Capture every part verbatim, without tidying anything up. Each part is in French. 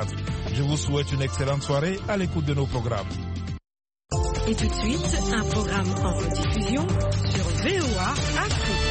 vingt-quatre. Je vous souhaite une excellente soirée à l'écoute de nos programmes. Et tout de suite, un programme en rediffusion sur V O A Afrique.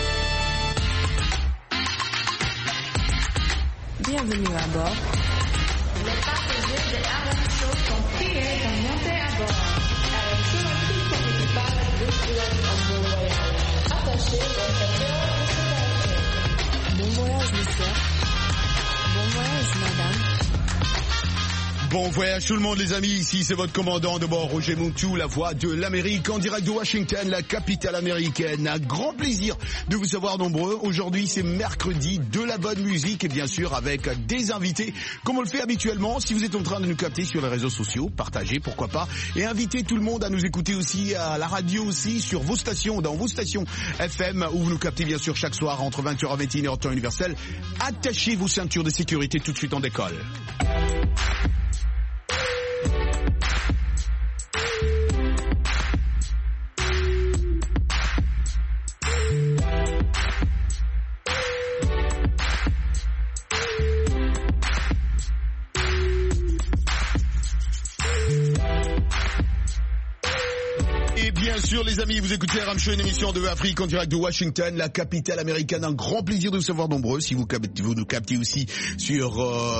Bienvenue à bord. Les passagers de Aaron Show sont priés de monter à bord. Aaron Show a tout son équipage de pilotes en bon voyage. Attachez votre ceinture de sécurité. Bon voyage, monsieur. Bon voyage, madame. Bon voyage tout le monde les amis, ici c'est votre commandant de bord Roger Montou, la voix de l'Amérique en direct de Washington, la capitale américaine. Un grand plaisir de vous savoir nombreux. Aujourd'hui c'est mercredi, de la bonne musique et bien sûr avec des invités comme on le fait habituellement. Si vous êtes en train de nous capter sur les réseaux sociaux, partagez pourquoi pas et invitez tout le monde à nous écouter aussi à la radio aussi sur vos stations, dans vos stations F M où vous nous captez bien sûr chaque soir entre vingt heures et vingt et une heures temps universel. Attachez vos ceintures de sécurité, tout de suite en décolle. Bien sûr les amis, vous écoutez R M Show, une émission de Afrique en direct de Washington, la capitale américaine. Un grand plaisir de vous savoir nombreux. Si vous, vous nous captez aussi sur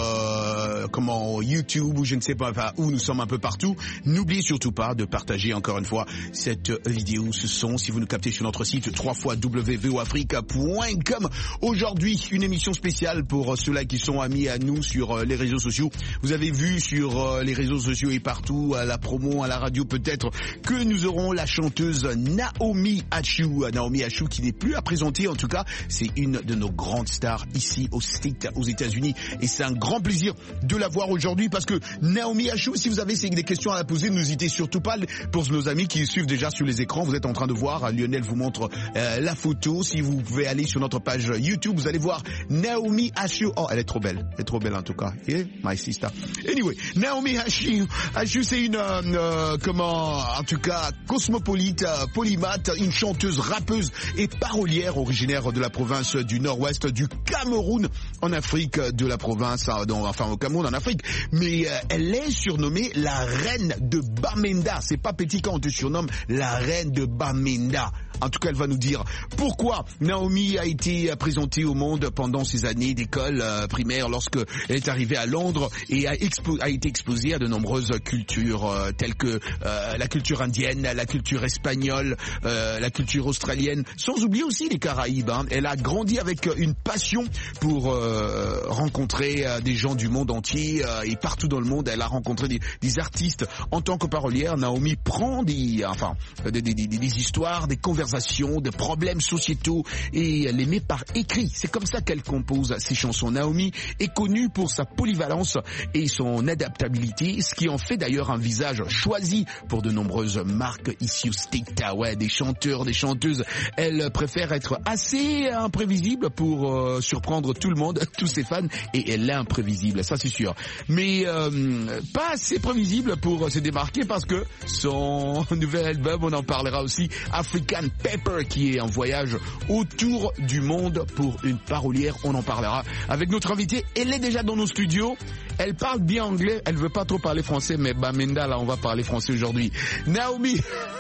euh, comment YouTube ou je ne sais pas, enfin où nous sommes un peu partout, n'oubliez surtout pas de partager encore une fois cette vidéo, ce son. Si vous nous captez sur notre site w w w point v o africa point com. Aujourd'hui, une émission spéciale pour ceux-là qui sont amis à nous sur les réseaux sociaux. Vous avez vu sur les réseaux sociaux et partout, à la promo, à la radio peut-être, que nous aurons la chanteuse Naomi Achui. Naomi Achui qui n'est plus à présenter, en tout cas, c'est une de nos grandes stars ici au State, aux États-Unis. Et c'est un grand plaisir de la voir aujourd'hui parce que Naomi Achui, si vous avez des questions à la poser, n'hésitez surtout pas. Pour nos amis qui suivent déjà sur les écrans, vous êtes en train de voir, Lionel vous montre euh, la photo. Si vous pouvez aller sur notre page YouTube, vous allez voir Naomi Achui. Oh, elle est trop belle. Elle est trop belle en tout cas. Yeah, my sister. Anyway, Naomi Achui. Achui, c'est une, euh, euh, comment, en tout cas, cosmopolite, polymathe, une chanteuse, rappeuse et parolière originaire de la province du nord-ouest du Cameroun en Afrique, de la province, dans, enfin au Cameroun en Afrique, mais euh, elle est surnommée la reine de Bamenda. C'est pas petit quand on te surnomme la reine de Bamenda. En tout cas, elle va nous dire pourquoi Naomi a été présentée au monde pendant ses années d'école euh, primaire lorsque elle est arrivée à Londres et a, expo- a été exposée à de nombreuses cultures euh, telles que euh, la culture indienne, la culture espagnole, euh, la culture australienne, sans oublier aussi les Caraïbes. Hein. Elle a grandi avec une passion pour euh, rencontrer euh, des gens du monde entier euh, et partout dans le monde. Elle a rencontré des, des artistes. En tant que parolière, Naomi prend des, enfin, des, des, des, des histoires, des conversations, des problèmes sociétaux et les met par écrit. C'est comme ça qu'elle compose ses chansons. Naomi est connue pour sa polyvalence et son adaptabilité, ce qui en fait d'ailleurs un visage choisi pour de nombreuses marques ici au State. Ah ouais, des chanteurs, des chanteuses. Elle préfère être assez imprévisible pour euh, surprendre tout le monde, tous ses fans, et elle est imprévisible, ça c'est sûr. Mais euh, pas assez prévisible pour se démarquer parce que son nouvel album, on en parlera aussi, African Pepper, qui est en voyage autour du monde pour une parolière, on en parlera avec notre invitée. Elle est déjà dans nos studios. Elle parle bien anglais, elle veut pas trop parler français, mais Bamenda, là, on va parler français aujourd'hui. Naomi,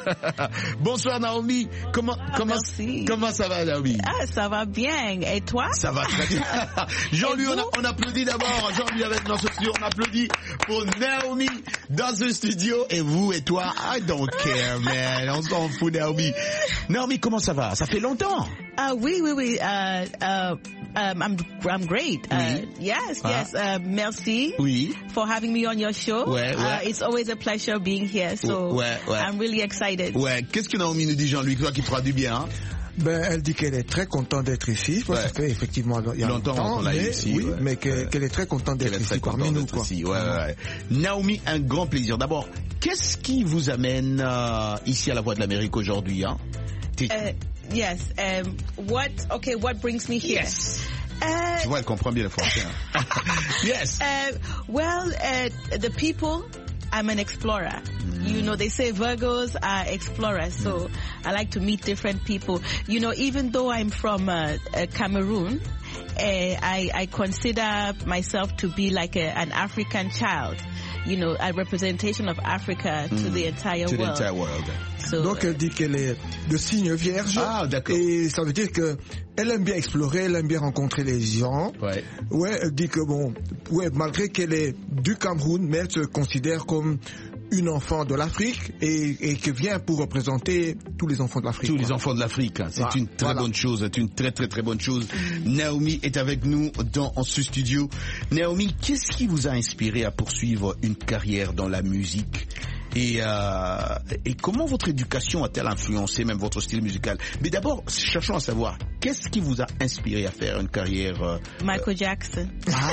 bonsoir Naomi, comment, ah, comment, merci. comment ça va Naomi? Ah, ça va bien, et toi? Ça va très bien. Jean-Louis, on, on applaudit d'abord, Jean-Louis avec dans ce studio, on applaudit pour Naomi dans ce studio, et vous et toi, I don't care man, on s'en fout Naomi. Naomi, comment ça va? Ça fait longtemps. Uh, oui, oui, oui, uh, uh, um, I'm, I'm great. Uh, oui. Yes, ah. yes, uh, merci. Oui. For having me on your show. Ouais, ouais. Uh, it's always a pleasure being here, so ouais, ouais. I'm really excited. Ouais, qu'est-ce que Naomi nous dit, Jean-Louis, toi qui fera du bien, hein? Ben, elle dit qu'elle est très contente d'être ici, parce ouais. qu'effectivement, il y a longtemps, longtemps, on l'a mais, ici, oui, ouais. mais qu'elle, ouais. qu'elle est très contente d'être ici parmi nous, quoi. Ici. Ouais, ouais. Naomi, un grand plaisir. D'abord, qu'est-ce qui vous amène euh, ici à la Voix de l'Amérique aujourd'hui, hein? Uh, yes. Um, what? Okay. What brings me here? Yes. Uh, tu vois, elle comprend bien le français. Hein? Yes. Uh, well, uh, the people. I'm an explorer. Mm. You know, they say Virgos are explorers, so mm. I like to meet different people. You know, even though I'm from uh, uh, Cameroon, I, I consider myself to be like a, an African child. You know, a representation of Africa mm. to the entire to world. The entire world. So, Donc elle dit qu'elle est de signe vierge. Ah, d'accord. Et ça veut dire que elle aime bien explorer, elle aime bien rencontrer les gens. Ouais. Ouais, elle dit que bon, ouais, malgré qu'elle est du Cameroun, mais elle se considère comme une enfant de l'Afrique et, et qui vient pour représenter tous les enfants de l'Afrique. Tous quoi. les enfants de l'Afrique. C'est voilà. une très voilà. bonne chose. C'est une très très très bonne chose. Naomi est avec nous dans ce studio. Naomi, qu'est-ce qui vous a inspiré à poursuivre une carrière dans la musique? Et, euh, et comment votre éducation a-t-elle influencé même votre style musical? Mais d'abord, cherchons à savoir, qu'est-ce qui vous a inspiré à faire une carrière euh, Michael Jackson.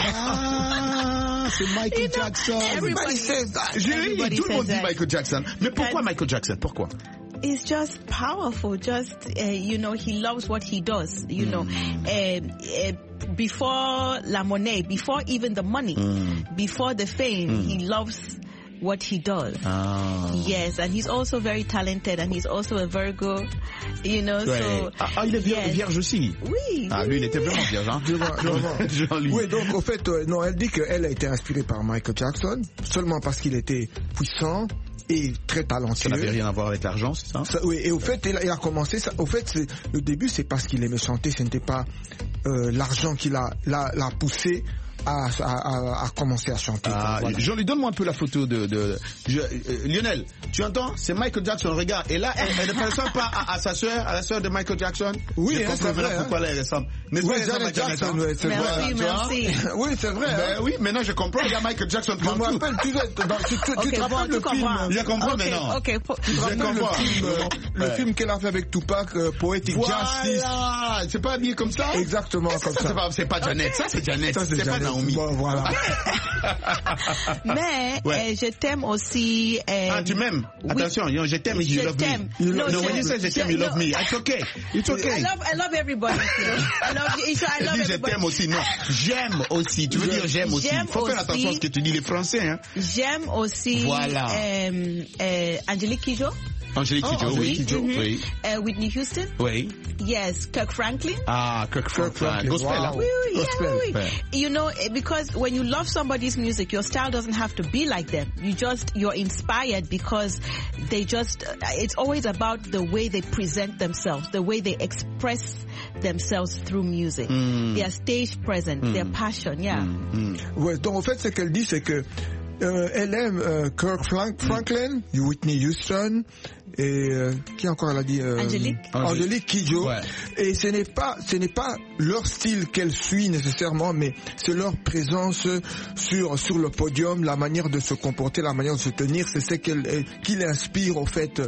Ah, c'est Michael You know, Jackson. Everybody says that. J'ai Everybody tout le monde says dit that. Michael Jackson. Mais pourquoi And Michael Jackson? Pourquoi? It's just powerful. Just uh, you know, he loves what he does. You mm. know, uh, uh, before la monnaie, before even the money, mm. before the fame, mm. he loves what he does. Ah. Yes, and he's also very talented, and he's also a Virgo, you know, ouais. so... Ah, ah il est vierge, yes. vierge aussi. Oui. Ah, lui, il était vraiment vierge, hein. Jean-Louis. Oui, donc, au fait, euh, non, elle dit qu'elle a été inspirée par Michael Jackson, seulement parce qu'il était puissant et très talentueux. Ça n'avait rien à voir avec l'argent, c'est ça? ça oui, et au fait, il a, il a commencé, ça, au fait, c'est, le début, c'est parce qu'il aimait chanter, ce n'était pas euh, l'argent qui l'a, l'a, l'a poussé À, à, à commencer à chanter. Ah, voilà. Jean-Louis, donne-moi un peu la photo de, de je, euh, Lionel, tu entends? C'est Michael Jackson, regarde. Et là, elle, elle ne ressemble pas à, à sa sœur, à la sœur de Michael Jackson. Oui, je hein, comprends maintenant pourquoi elle ressemble. Oui, Janet Jackson, ouais, c'est merci, vrai. Merci, merci. Oui, c'est vrai. Ben hein. oui, maintenant je comprends. Il y a Michael Jackson Je me partout. rappelle, tu, dans, tu, tu, Okay, tu te bon, rappelles tu le film? comprends. Je comprends Okay, maintenant. okay, po- Tu te Je rappelles comprends. le film, euh, le Ouais. film qu'elle a fait avec Tupac, euh, Poetic Justice. Voilà, c'est pas habillé comme ça? Exactement ça, comme ça. ça. C'est pas, c'est pas Janet, ça c'est Janet, Ça, c'est, c'est pas Janet. Naomi. Bon, voilà. Mais Ouais. euh, je t'aime aussi. Euh, Ah, tu m'aimes? oui. Attention, you know, je t'aime, you Je love t'aime. me. No, No, je- when you say je t'aime, you je- love me. It's okay. It's okay. I love, I love everybody. I love, you. I love Elle dit je everybody. t'aime aussi. Non, j'aime aussi. Tu veux dire j'aime aussi. J'aime Faut faire aussi. attention à ce que tu dis les Français, hein. J'aime aussi. Voilà. Euh, euh, Angelique Kidjo. Angélique Oh, Kidjo, oui. Angelique Kidjo. Oui. Uh, Whitney Houston. Oui. Yes. Kirk Franklin. Ah, Kirk Franklin. Franklin, Gospel, wow. hein. Oui, oui, yeah, Gospel. oui, oui. Ouais. You know, eh, because when you love somebody's music, your style doesn't have to be like them. You just, you're inspired because they just, uh, it's always about the way they present themselves, the way they express themselves through music. Mm. Their stage presence, Mm. their passion, yeah. Mm. Ouais, donc en fait, ce qu'elle dit, c'est que euh, elle aime euh, Kirk Frank, Franklin, Whitney Houston et euh, qui encore elle a dit euh, Angélique. Angélique Kidjo. Ouais. Et ce n'est pas ce n'est pas leur style qu'elle suit nécessairement, mais c'est leur présence sur sur le podium, la manière de se comporter, la manière de se tenir, c'est ce qu'elle elle- qui l'inspire au fait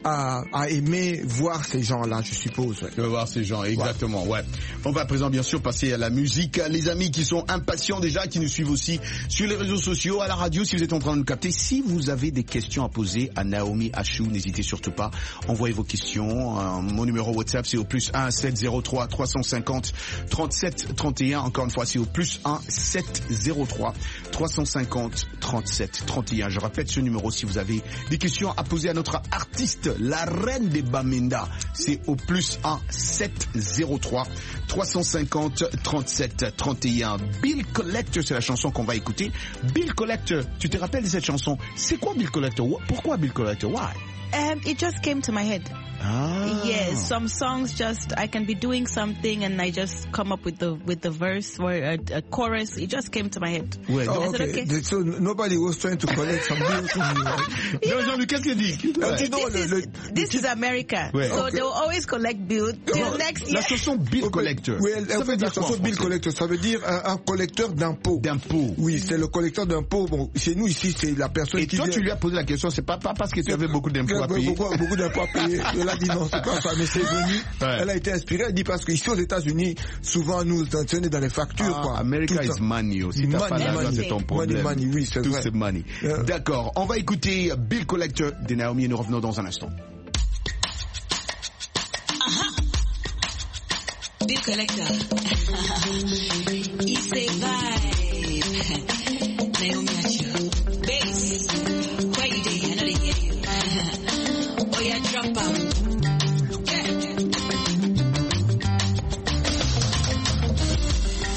à à aimer voir ces gens-là, je suppose. Ouais. Tu vas voir ces gens, exactement, ouais. On va à présent bien sûr passer à la musique. Les amis qui sont impatients déjà, qui nous suivent aussi sur les réseaux sociaux, à la radio, si vous êtes en train de nous capter. Si vous avez des questions à poser à Naomi Achou, n'hésitez surtout pas. Envoyez vos questions. Euh, mon numéro WhatsApp, c'est au plus un sept zéro trois trois cent cinquante trente-sept trente et un. Encore une fois, c'est au plus un sept zéro trois trois cent cinquante trente-sept trente et un. Je répète ce numéro si vous avez des questions à poser à notre artiste, la reine des Bamenda. C'est au plus un sept zéro trois trois cent cinquante trente-sept trente et un. Bill Collector, c'est la chanson qu'on va écouter. Bill Collector, tu te rappelles de cette chanson? C'est quoi Bill Collector? Pourquoi Bill Collector? Why? Um, it just came to my head. Ah. Yes, some songs just, I can be doing something and I just come up with the, with the verse or a, a chorus. It just came to my head. Ouais. Oh, I said, okay. okay. So nobody was trying to collect some deal from you. Right? Jean- Jean-Luc, qu'est-ce qu'il dit? Elle Ouais. dit non, This, le- is, le- this is America. Ouais. So Okay. they will always collect bills till next year. La chanson Bill Ok. Collector. Oui, elle, Ça en veut fait, dire la quoi en chanson Bill français? Collector, ça veut dire un, un collecteur d'impôts. D'impôts. Oui, c'est le collecteur d'impôts. Bon, chez nous ici, c'est la personne Et qui toi, vient- tu lui as posé la question, c'est pas, pas parce que tu avais beaucoup d'impôts à Beaucoup, payer. beaucoup, beaucoup d'impôts à payer. Elle a dit non, c'est pas ça, mais c'est venu. Ouais. Elle a été inspirée. Elle dit parce qu'ici aux États-Unis, souvent nous tenons dans les factures, Ah, quoi. America Tout is ça. money aussi. Money, T'as pas d'argent, money. c'est ton problème. Money, money, oui, c'est Tout vrai. c'est money. Euh. D'accord. On va écouter Bill Collector de Naomi et nous revenons dans un instant. Bill Collector. East Bay vibe. Naomi Achou. Bass. Where you dey? I know they hear you. Oh yeah, drop out. Yeah.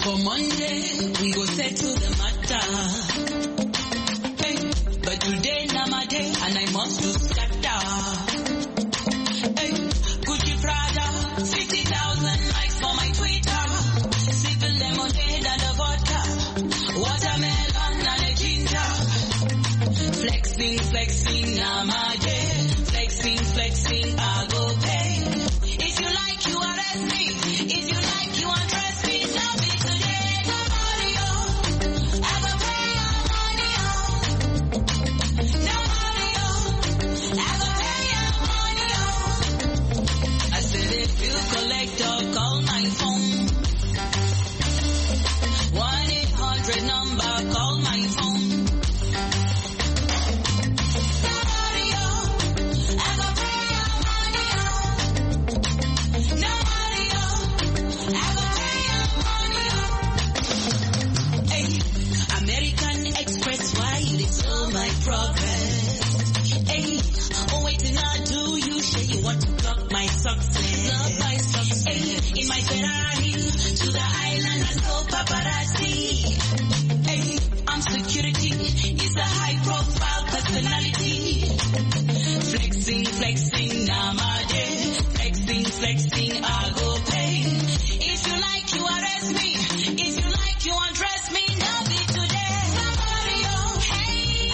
wants to scatter. Hey, Gucci Prada, fifty thousand likes for my Twitter. Sipping lemonade and a vodka, watermelon and a ginger. Flexing, flexing, I'm a day. Flexing, flexing, I go pay. If you like, you arrest me. If you like, you undress me. Love me today, nobody, oh. I go pay your money, oh. Nobody, oh. I go pay your money, oh. I said if you collector, call my phone. one eight hundred number, call my phone. Progress. Hey, oh wait till I do you say you want to block my success. Block my success. Hey, in my Ferrari to the island and so paparazzi. Hey, I'm security. It's a high profile personality. Flexing, flexing, now my day. Flexing, flexing, I go pay. If you like, you arrest me. If you like, you undress me. Now be today. Somebody, oh, hey.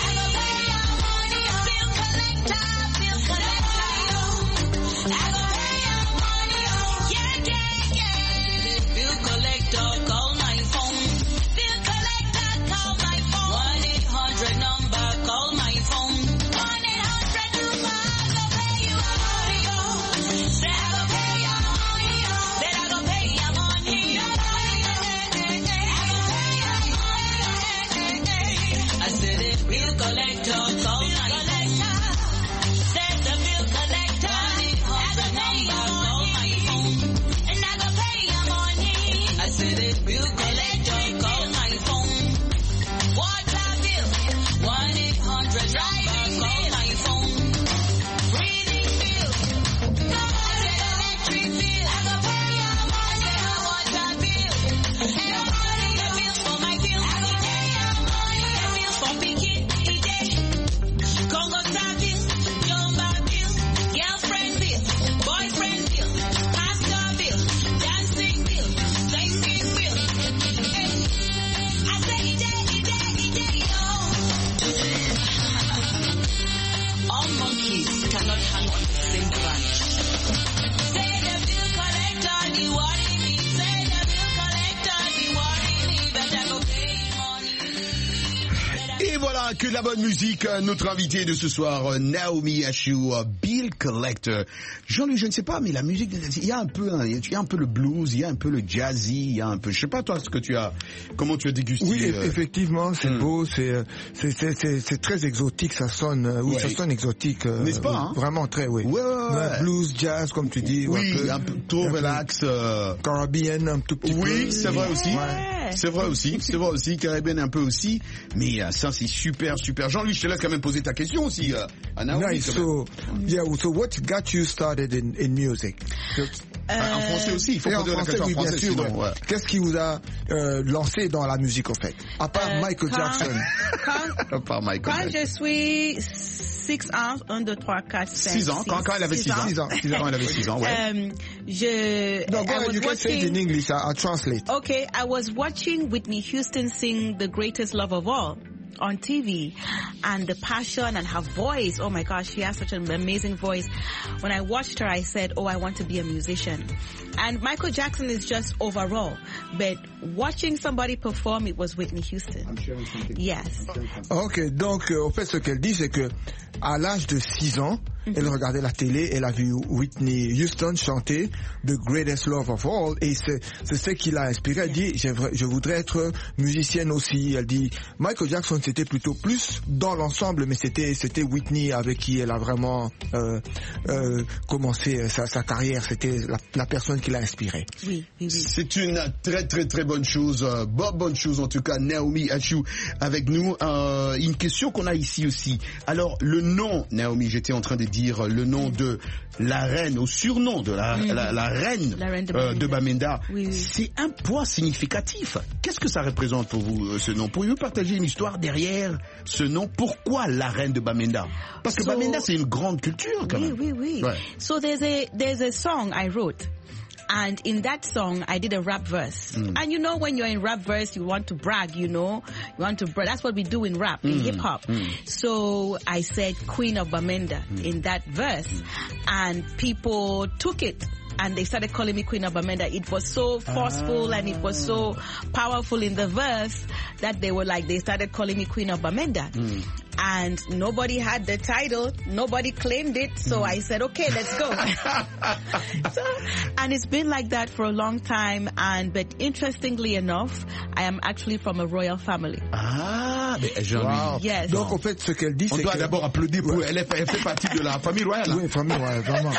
Que de la bonne musique, notre invité de ce soir, Naomi Ashu, Bill Collector. Jean-Louis, je ne sais pas, mais la musique, il y a un peu, il y a un peu le blues, il y a un peu le jazzy, il y a un peu, je sais pas toi, ce que tu as, comment tu as dégusté. Oui, euh... effectivement, c'est hmm. beau, c'est, c'est, c'est, c'est, c'est très exotique, ça sonne, oui, ouais. ça sonne exotique. N'est-ce pas, hein? Vraiment très, oui. Ouais, ouais, ouais. Blues, jazz, comme tu dis. Oui, un peu, un peu trop un relax. Euh... Caribbean, un tout petit oui, peu. Oui, c'est vrai aussi. Ouais. C'est vrai aussi, c'est vrai aussi, Caribbean un peu aussi, mais euh, ça c'est super, super. Jean-Louis, je te laisse quand même poser ta question aussi, euh, à Naomi. Nice. So, yeah, so what got you started in, in music? Euh, en français aussi, il faut poser la question en oui, français. Bien sûr, sinon, ouais. Ouais. Qu'est-ce qui vous a euh, lancé dans la musique, au fait? À part euh, Michael quand, Jackson. Quand, à part Michael quand Jackson. je suis six ans, un, deux, trois, quatre, cinq, six ans, quand, quand elle avait six ans. six ans, six ans, quand elle avait six ans, ouais. Um, je, no, go ahead, you can say it in English, I'll translate. Okay, I was watching Whitney Houston sing The Greatest Love of All on T V, and the passion and her voice, oh my gosh, she has such an amazing voice. When I watched her, I said, oh, I want to be a musician. And Michael Jackson is just overall, but watching somebody perform, it was Whitney Houston. Yes. Ok, donc euh, en fait ce qu'elle dit, c'est que à l'âge de six ans, mm-hmm. elle regardait la télé, elle a vu Whitney Houston chanter The Greatest Love of All, et c'est, c'est ce qui l'a inspiré. Elle dit, je voudrais être musicienne aussi. Elle dit, Michael Jackson c'était plutôt plus dans l'ensemble, mais c'était c'était Whitney avec qui elle a vraiment euh, euh, commencé sa, sa carrière. C'était la, la personne qui l'a inspirée. Oui, oui, oui. C'est une très très très bonne chose, euh, bonne chose en tout cas. Naomi Ashu avec nous. Euh, une question qu'on a ici aussi. Alors le nom Naomi, j'étais en train de dire dire le nom de la reine, au surnom de la, mm-hmm. la, la reine, la reine de euh, Bamenda, de Bamenda. Oui, oui. C'est un poids significatif. Qu'est-ce que ça représente pour vous, euh, ce nom? Pourriez-vous partager une histoire derrière ce nom? Pourquoi la reine de Bamenda? Parce que so, Bamenda, c'est une grande culture, quand oui, même. Oui, oui, oui. Ouais. So there's a, there's a song I wrote. And in that song, I did a rap verse. Mm. And you know, when you're in rap verse, you want to brag, you know, you want to brag. That's what we do in rap, mm. in hip hop. Mm. So I said Queen of Bamenda mm. in that verse. Mm. And people took it. And they started calling me Queen of Bamenda. It was so forceful ah. and it was so powerful in the verse that they were like, they started calling me Queen of Bamenda. Mm. And nobody had the title, nobody claimed it, so mm. I said, okay, let's go. So, and it's been like that for a long time, and but interestingly enough, I am actually from a royal family. Ah, mais Jean-Louis. Wow. Yes. Donc en fait, ce qu'elle dit, on c'est doit que... d'abord applaudir pour elle, elle fait partie de la famille royale. Oui, famille royale, vraiment.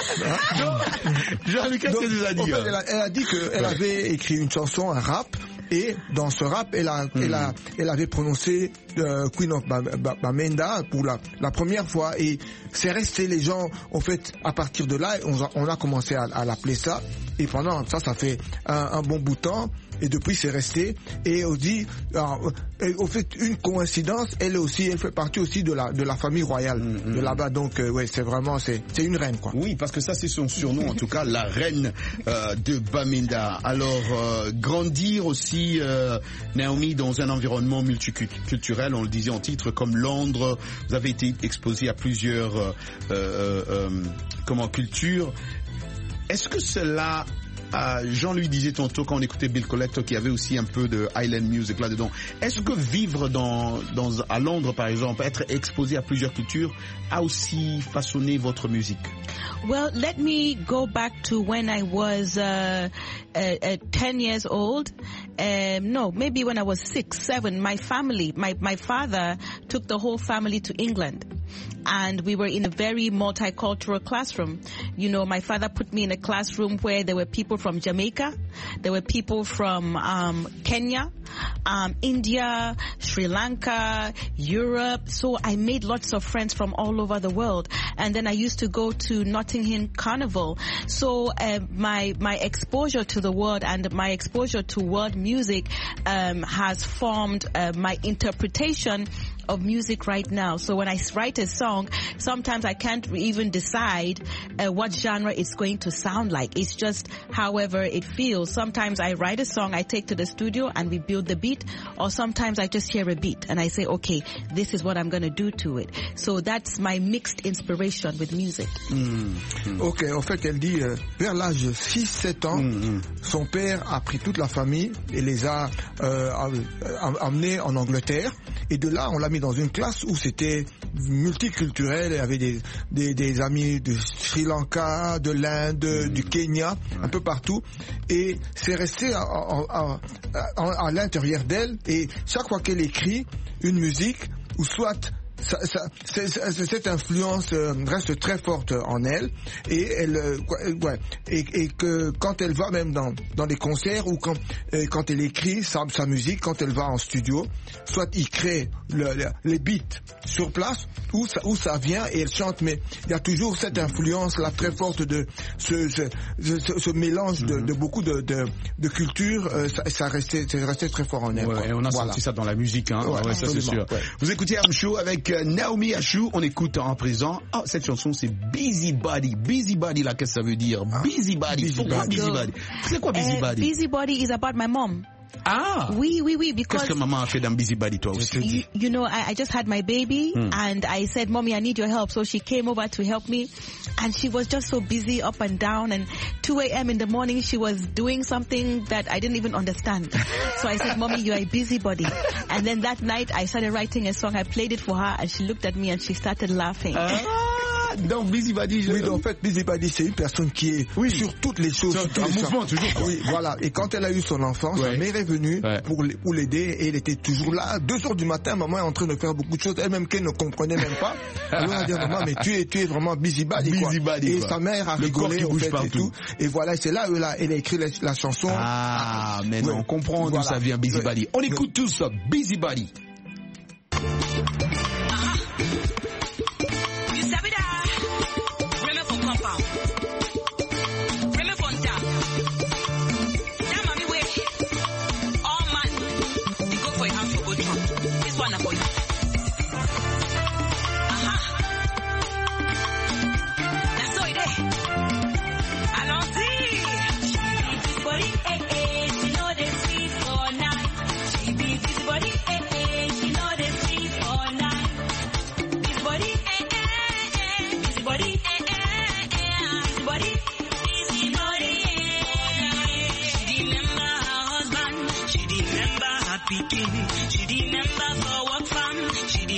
Jean-Louis, qu'est-ce qu'elle nous a dit? En fait, elle, a, elle a dit qu'elle ouais. avait écrit une chanson, un rap. Et dans ce rap, elle, a, mm. elle, a, elle avait prononcé euh, Queen of Bamenda pour la, la première fois. Et c'est resté, les gens, en fait, à partir de là, on a, on a commencé à, à l'appeler ça. Et pendant ça, ça fait un, un bon bout de temps. Et depuis, c'est resté. Et on dit, alors, au fait, une coïncidence, elle aussi, elle fait partie aussi de la, de la famille royale mm, de là-bas. Donc, euh, ouais, c'est vraiment, c'est, c'est une reine, quoi. Oui, parce que ça, c'est son surnom, en tout cas, la reine euh, de Bamenda. Alors, euh, grandir aussi, euh, Naomi, dans un environnement multiculturel, on le disait en titre, comme Londres, vous avez été exposé à plusieurs, euh, euh, euh, comment, cultures. Est-ce que cela... Euh, Jean-Louis disait tantôt quand on écoutait Bill Collector qu'il y avait aussi un peu de Highland music là-dedans. Est-ce que vivre dans, dans, à Londres par exemple, être exposé à plusieurs cultures a aussi façonné votre musique? Well, let me go back to when I was uh, uh, uh, ten years old. Um, no, maybe when I was six, seven. My family, my, my father took the whole family to England. And we were in a very multicultural classroom. You know, my father put me in a classroom where there were people from Jamaica, there were people from um, Kenya, um, India, Sri Lanka, Europe. So I made lots of friends from all over the world. And then I used to go to Notting Hill Carnival. So uh, my my exposure to the world and my exposure to world music um, has formed uh, my interpretation of music right now. So when I write a song, sometimes I can't even decide uh, what genre it's going to sound like. It's just however it feels. Sometimes I write a song, I take to the studio and we build the beat, or sometimes I just hear a beat and I say, okay, this is what I'm going to do to it. So that's my mixed inspiration with music. Mm. Mm. Ok, en fait, elle dit, euh, vers l'âge six sept ans, mm. son père a pris toute la famille et les a euh, amenés en Angleterre. Et de là, on l'a mis dans une classe où c'était multiculturel. Il y avait des, des, des amis de Sri Lanka, de l'Inde, mmh. du Kenya, un peu partout. Et c'est resté à, à, à, à, à l'intérieur d'elle. Et chaque fois qu'elle écrit une musique, ou soit... Ça, ça, c'est, c'est, cette influence euh, reste très forte en elle et elle euh, ouais, et, et que quand elle va même dans dans des concerts ou quand euh, quand elle écrit sa, sa musique, quand elle va en studio, soit il crée le, le, les beats sur place où ça où ça vient et elle chante, mais il y a toujours cette influence là très forte de ce ce, ce, ce mélange de, de beaucoup de de, de cultures, euh, ça, ça restait c'est resté très fort en elle. Ouais, et on a voilà. senti ça dans la musique, hein. Ouais, ouais, ça c'est sûr. Ouais. Vous écoutez Amchou avec Naomi Achou, on écoute en présent. Oh, cette chanson c'est Busybody. Busybody là, qu'est-ce que ça veut dire? Ah, Busybody. Busy Pourquoi Busybody? Busybody C'est quoi Busybody? Uh, Busybody is about my mom. Ah. Oui, oui, oui, because... Qu'est-ce que maman a fait dans Busybody, toi aussi? You, you know, I, I just had my baby, hmm. and I said, Mommy, I need your help. So she came over to help me, and she was just so busy up and down, and two a.m. in the morning, she was doing something that I didn't even understand. So I said, Mommy, you are a busybody. And then that night, I started writing a song. I played it for her, and she looked at me, and she started laughing. Ah, donc Busybody, je... Oui, en fait, Busybody, c'est une personne qui est oui. sur toutes les choses. Sur tout un mouvement, toujours. Oui, voilà. Et quand elle a eu son enfant, ouais. sa mère est venue ouais. pour, pour l'aider et elle était toujours là. Deux heures du matin, maman est en train de faire beaucoup de choses. Elle-même qu'elle ne comprenait même pas. Alors elle a dit, maman, mais tu es, tu es vraiment Busybody, quoi. Busybody, et quoi. sa mère a le rigolé, corps qui en fait, et tout. Et voilà, c'est là où elle a, elle a écrit la, la chanson. Ah, mais non, ouais. on comprend d'où voilà. ça vient, Busybody. On écoute tout ça, Busybody.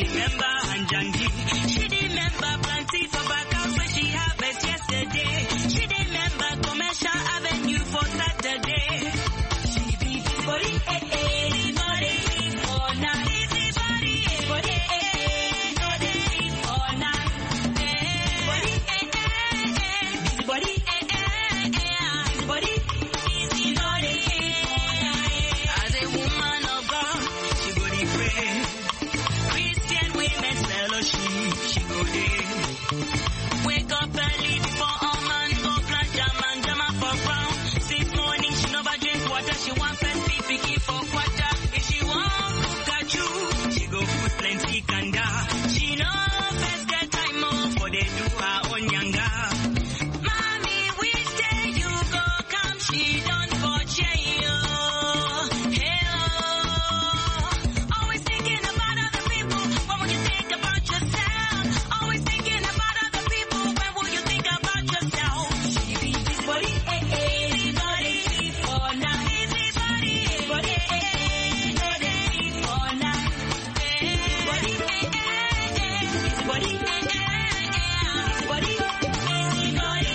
remember Anjangi. She remember plenty for back house where she harvest yesterday. She remember Commercial Avenue for Saturday. She be busybody, eh eh, busybody all night. Busybody, busybody, eh eh, no dey sleep all night. Busybody, eh eh eh, busybody, eh eh eh, busybody, busybody. As a woman of God, she go dey pray. Christian Women's Fellowship, she go dey. Wake up early before all man go plant jam and jam up for brown. Since morning she never drink water, she want first be picky for quarter. If she want cook a chew, she go put plenty kanda. She no first get time off for they do her own yanga. Mommy, which day you go come? She done for jail. Hey, oh. Always thinking about other people. When will you think about yourself? Always thinking about other people. When will you think about yourself? She be busybody, eh eh, busybody all night. Busybody, busybody, eh eh, no dey sleep all night. Busybody, eh eh eh, busybody, eh eh eh, busybody, busybody.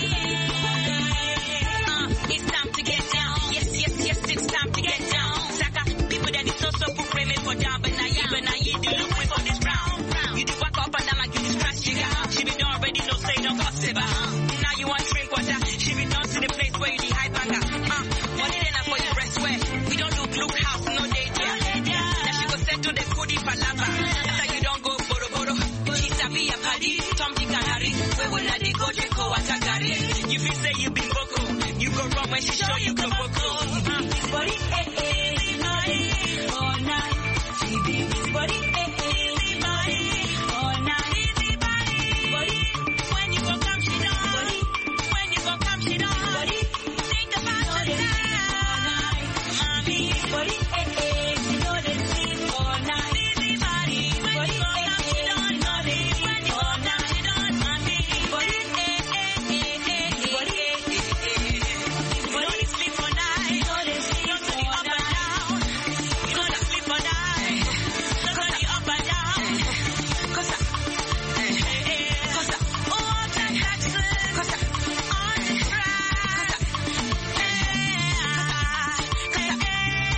Uh, it's time to get down. Yes, yes, yes, it's time to get down. Saka people that is so so for framing for down, but now you, but now you do look way for this round. You do walk up and down like you just crash jigger. She be done already, no say don't gossip. Uh. Now you want drink water. She be done to the place where you the hype banger. Uh, money then I for you rest where we don't look look house no day there. Now she go settle the goodie palava. After you don't go boro boro. She sabi a party, Tom Dick and Harry. Where will I go check go watagari? You feel say you been boko. You go wrong when she show you go boko. Uh, busybody, eh eh, busybody all night. She be busybody, eh eh, busybody all night. Busybody, busybody. When you go come, she done. When you go come, she done. Think about yourself, mommy. Busybody, eh eh, she know they sleep all night. Busybody, when you go come, she done. When you go come, she done, mommy. Busybody, eh eh eh eh, busybody, eh eh eh. You know they sleep all night. You know they sleep all night. Up and down. You know they sleep all night. Look on the up and down. Cause I, eh, eh, cause I, oh, that accent. Cause I, on the track. Cause I, eh, cause I,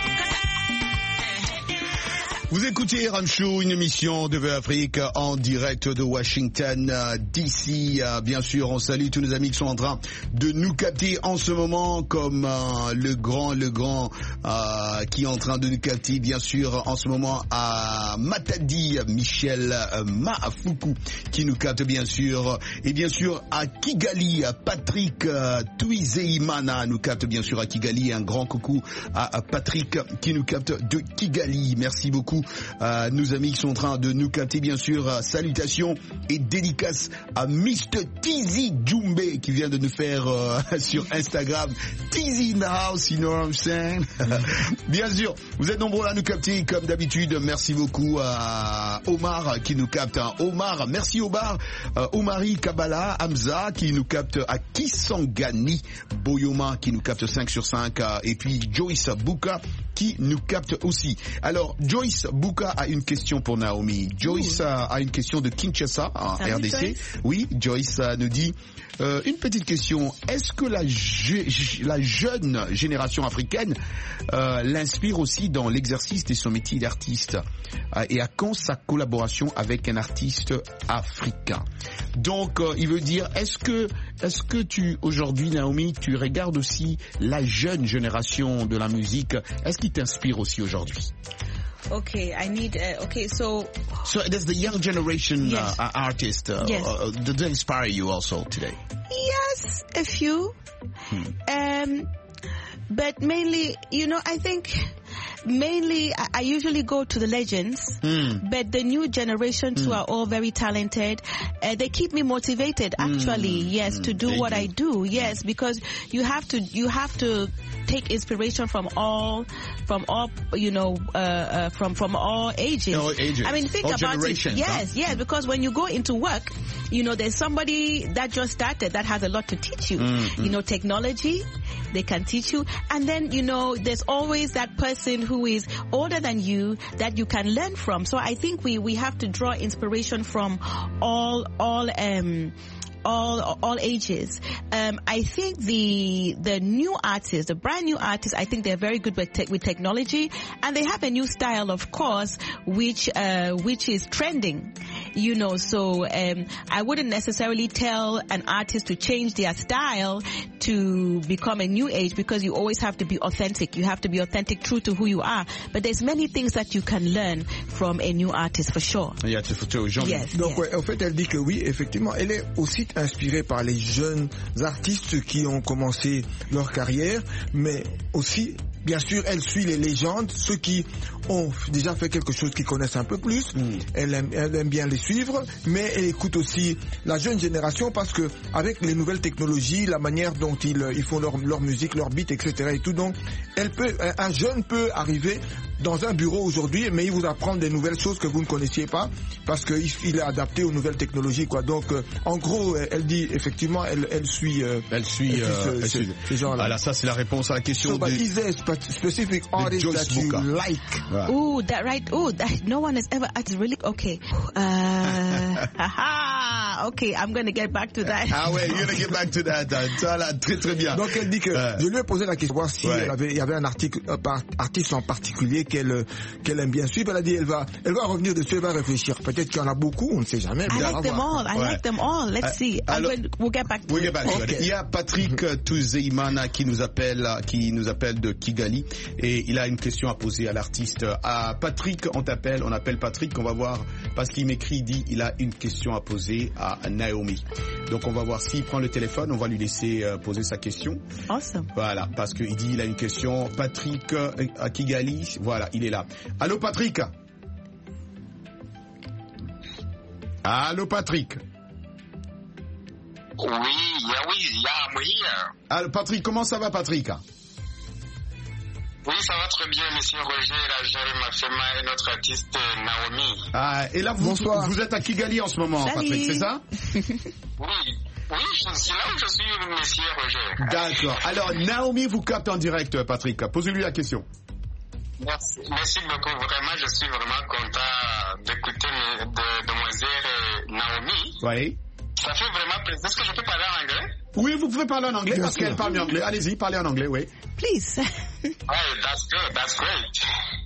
Vous écoutez Ram Show, une émission de V Afrique en direct de Washington D C. Bien sûr, on salue tous nos amis qui sont en train de nous capter en ce moment, comme euh, le grand, le grand euh, qui est en train de nous capter, bien sûr, en ce moment à Matadi, Michel euh, Mafuku qui nous capte, bien sûr, et bien sûr à Kigali, Patrick euh, Tuizeimana nous capte, bien sûr, à Kigali. Un grand coucou à, à Patrick qui nous capte de Kigali. Merci beaucoup. Euh, nos amis qui sont en train de nous capter, bien sûr. Euh, salutations et dédicaces à mister Tizi Djumbe qui vient de nous faire euh, sur Instagram. Tizi in the house, you know what I'm saying? Bien sûr, vous êtes nombreux à nous capter comme d'habitude. Merci beaucoup à Omar qui nous capte. Hein. Omar, merci Omar. Euh, Omari Kabala, Hamza qui nous capte à Kisangani. Boyoma qui nous capte cinq sur cinq. Euh, et puis Joyce Buka qui nous capte aussi. Alors, Joyce Buka a une question pour Naomi. Joyce a, a une question de Kinshasa, en Salut, R D C. Joyce. Oui, Joyce euh, nous dit, euh, une petite question. Est-ce que la, je, la jeune génération africaine euh, l'inspire aussi dans l'exercice de son métier d'artiste euh, et à quand sa collaboration avec un artiste africain? Donc, euh, il veut dire, est-ce que, est-ce que tu, aujourd'hui, Naomi, tu regardes aussi la jeune génération de la musique? Est-ce qu'il t'inspire aussi aujourd'hui? Okay, I need. Uh, okay, so So there's the young generation Yes. uh, artist. Uh, Yes. uh, do they inspire you also today? yes, a few. Um, but mainly, you know, I think mainly I, I usually go to the legends, Mm. but the new generations who are all very talented, uh, they keep me motivated actually, yes, to do They what do. I do, yes, because you have to, you have to take inspiration from all, from all, you know, uh, uh, from, from all ages. All ages. I mean, think All about it. generations, Yes, huh? yes, because when you go into work, you know, there's somebody that just started that has a lot to teach you. Mm, You know, technology, they can teach you. And then, you know, there's always that person who is older than you that you can learn from. So I think we, we have to draw inspiration from all, all, um, all all ages. Um, I think the the new artists, the brand new artists, I think they're very good with, te- with technology, and they have a new style, of course, which uh, which is trending. You know, so um, I wouldn't necessarily tell an artist to change their style to become a new age, because you always have to be authentic. You have to be authentic, true to who you are. But there's many things that you can learn from a new artist, for sure. Yeah, yes, Donc, yes. ouais, en fait, elle dit que oui, effectivement, elle est aussi inspirée par les jeunes artistes qui ont commencé leur carrière, mais aussi, bien sûr, elle suit les légendes, ceux qui ont déjà fait quelque chose qu'ils connaissent un peu plus. Mm. Elle, aime, elle aime bien les suivre, mais elle écoute aussi la jeune génération, parce que avec les nouvelles technologies, la manière dont ils, ils font leur, leur musique, leur beat, et cetera et tout, donc elle peut, un jeune peut arriver dans un bureau aujourd'hui, mais il vous apprend des nouvelles choses que vous ne connaissiez pas, parce qu'il il est adapté aux nouvelles technologies, quoi. Donc, euh, en gros, elle dit effectivement, elle, elle suit, euh, elle suit, elle euh, ce, elle ce, suit. ces gens-là. Voilà, ça c'est la réponse à la question. So, de... but is there a spe- specific artist that you like? Right. Ooh, that right. Ooh, that no one has ever asked. Really? Okay. Uh, haha. Okay, I'm gonna get back to that. Ah ouais, you're gonna get back to that. Ça là, très très bien. Donc elle dit que euh, je lui ai posé la question voir si ouais. elle avait, il y avait un article, un par, artiste en particulier qu'elle qu'elle aime bien suivre. Elle a dit elle va, elle va revenir dessus, elle va réfléchir. Peut-être qu'il y en a beaucoup, on ne sait jamais. I like them all. I ouais. like them all. Let's uh, see. Alors, going, we'll get back to we'll it. Get back to okay. it. Il y a Patrick Touzeimana qui nous appelle, qui nous appelle de Kigali, et il a une question à poser à l'artiste. À Patrick, on t'appelle, on appelle Patrick. On va voir, parce qu'il m'écrit, il dit, il a une question à poser à Naomi. Donc on va voir s'il prend le téléphone, on va lui laisser euh, poser sa question. Awesome. Voilà, parce qu'il dit il a une question. Patrick euh, à Kigali, voilà, il est là. Allô Patrick. Allô Patrick. Oui, yeah, oui, yeah, I'm here. Allô Patrick, comment ça va Patrick? Oui, ça va très bien, monsieur Roger, la Jérémy Mafema et notre artiste Naomi. Ah, et là, vous, vous êtes à Kigali en ce moment, Salut. Patrick, c'est ça? Oui, oui, c'est là où je suis, monsieur Roger. D'accord. Alors, Naomi vous capte en direct, Patrick. Posez-lui la question. Merci, merci beaucoup. Vraiment, je suis vraiment content d'écouter de demoiselle Naomi. Oui. Ça fait vraiment plaisir. Est-ce que je peux parler en anglais? Oui, vous pouvez parler en anglais Bien parce sûr. qu'elle parle en anglais. Allez-y, parlez en anglais, oui. Please. Right, that's good. That's great.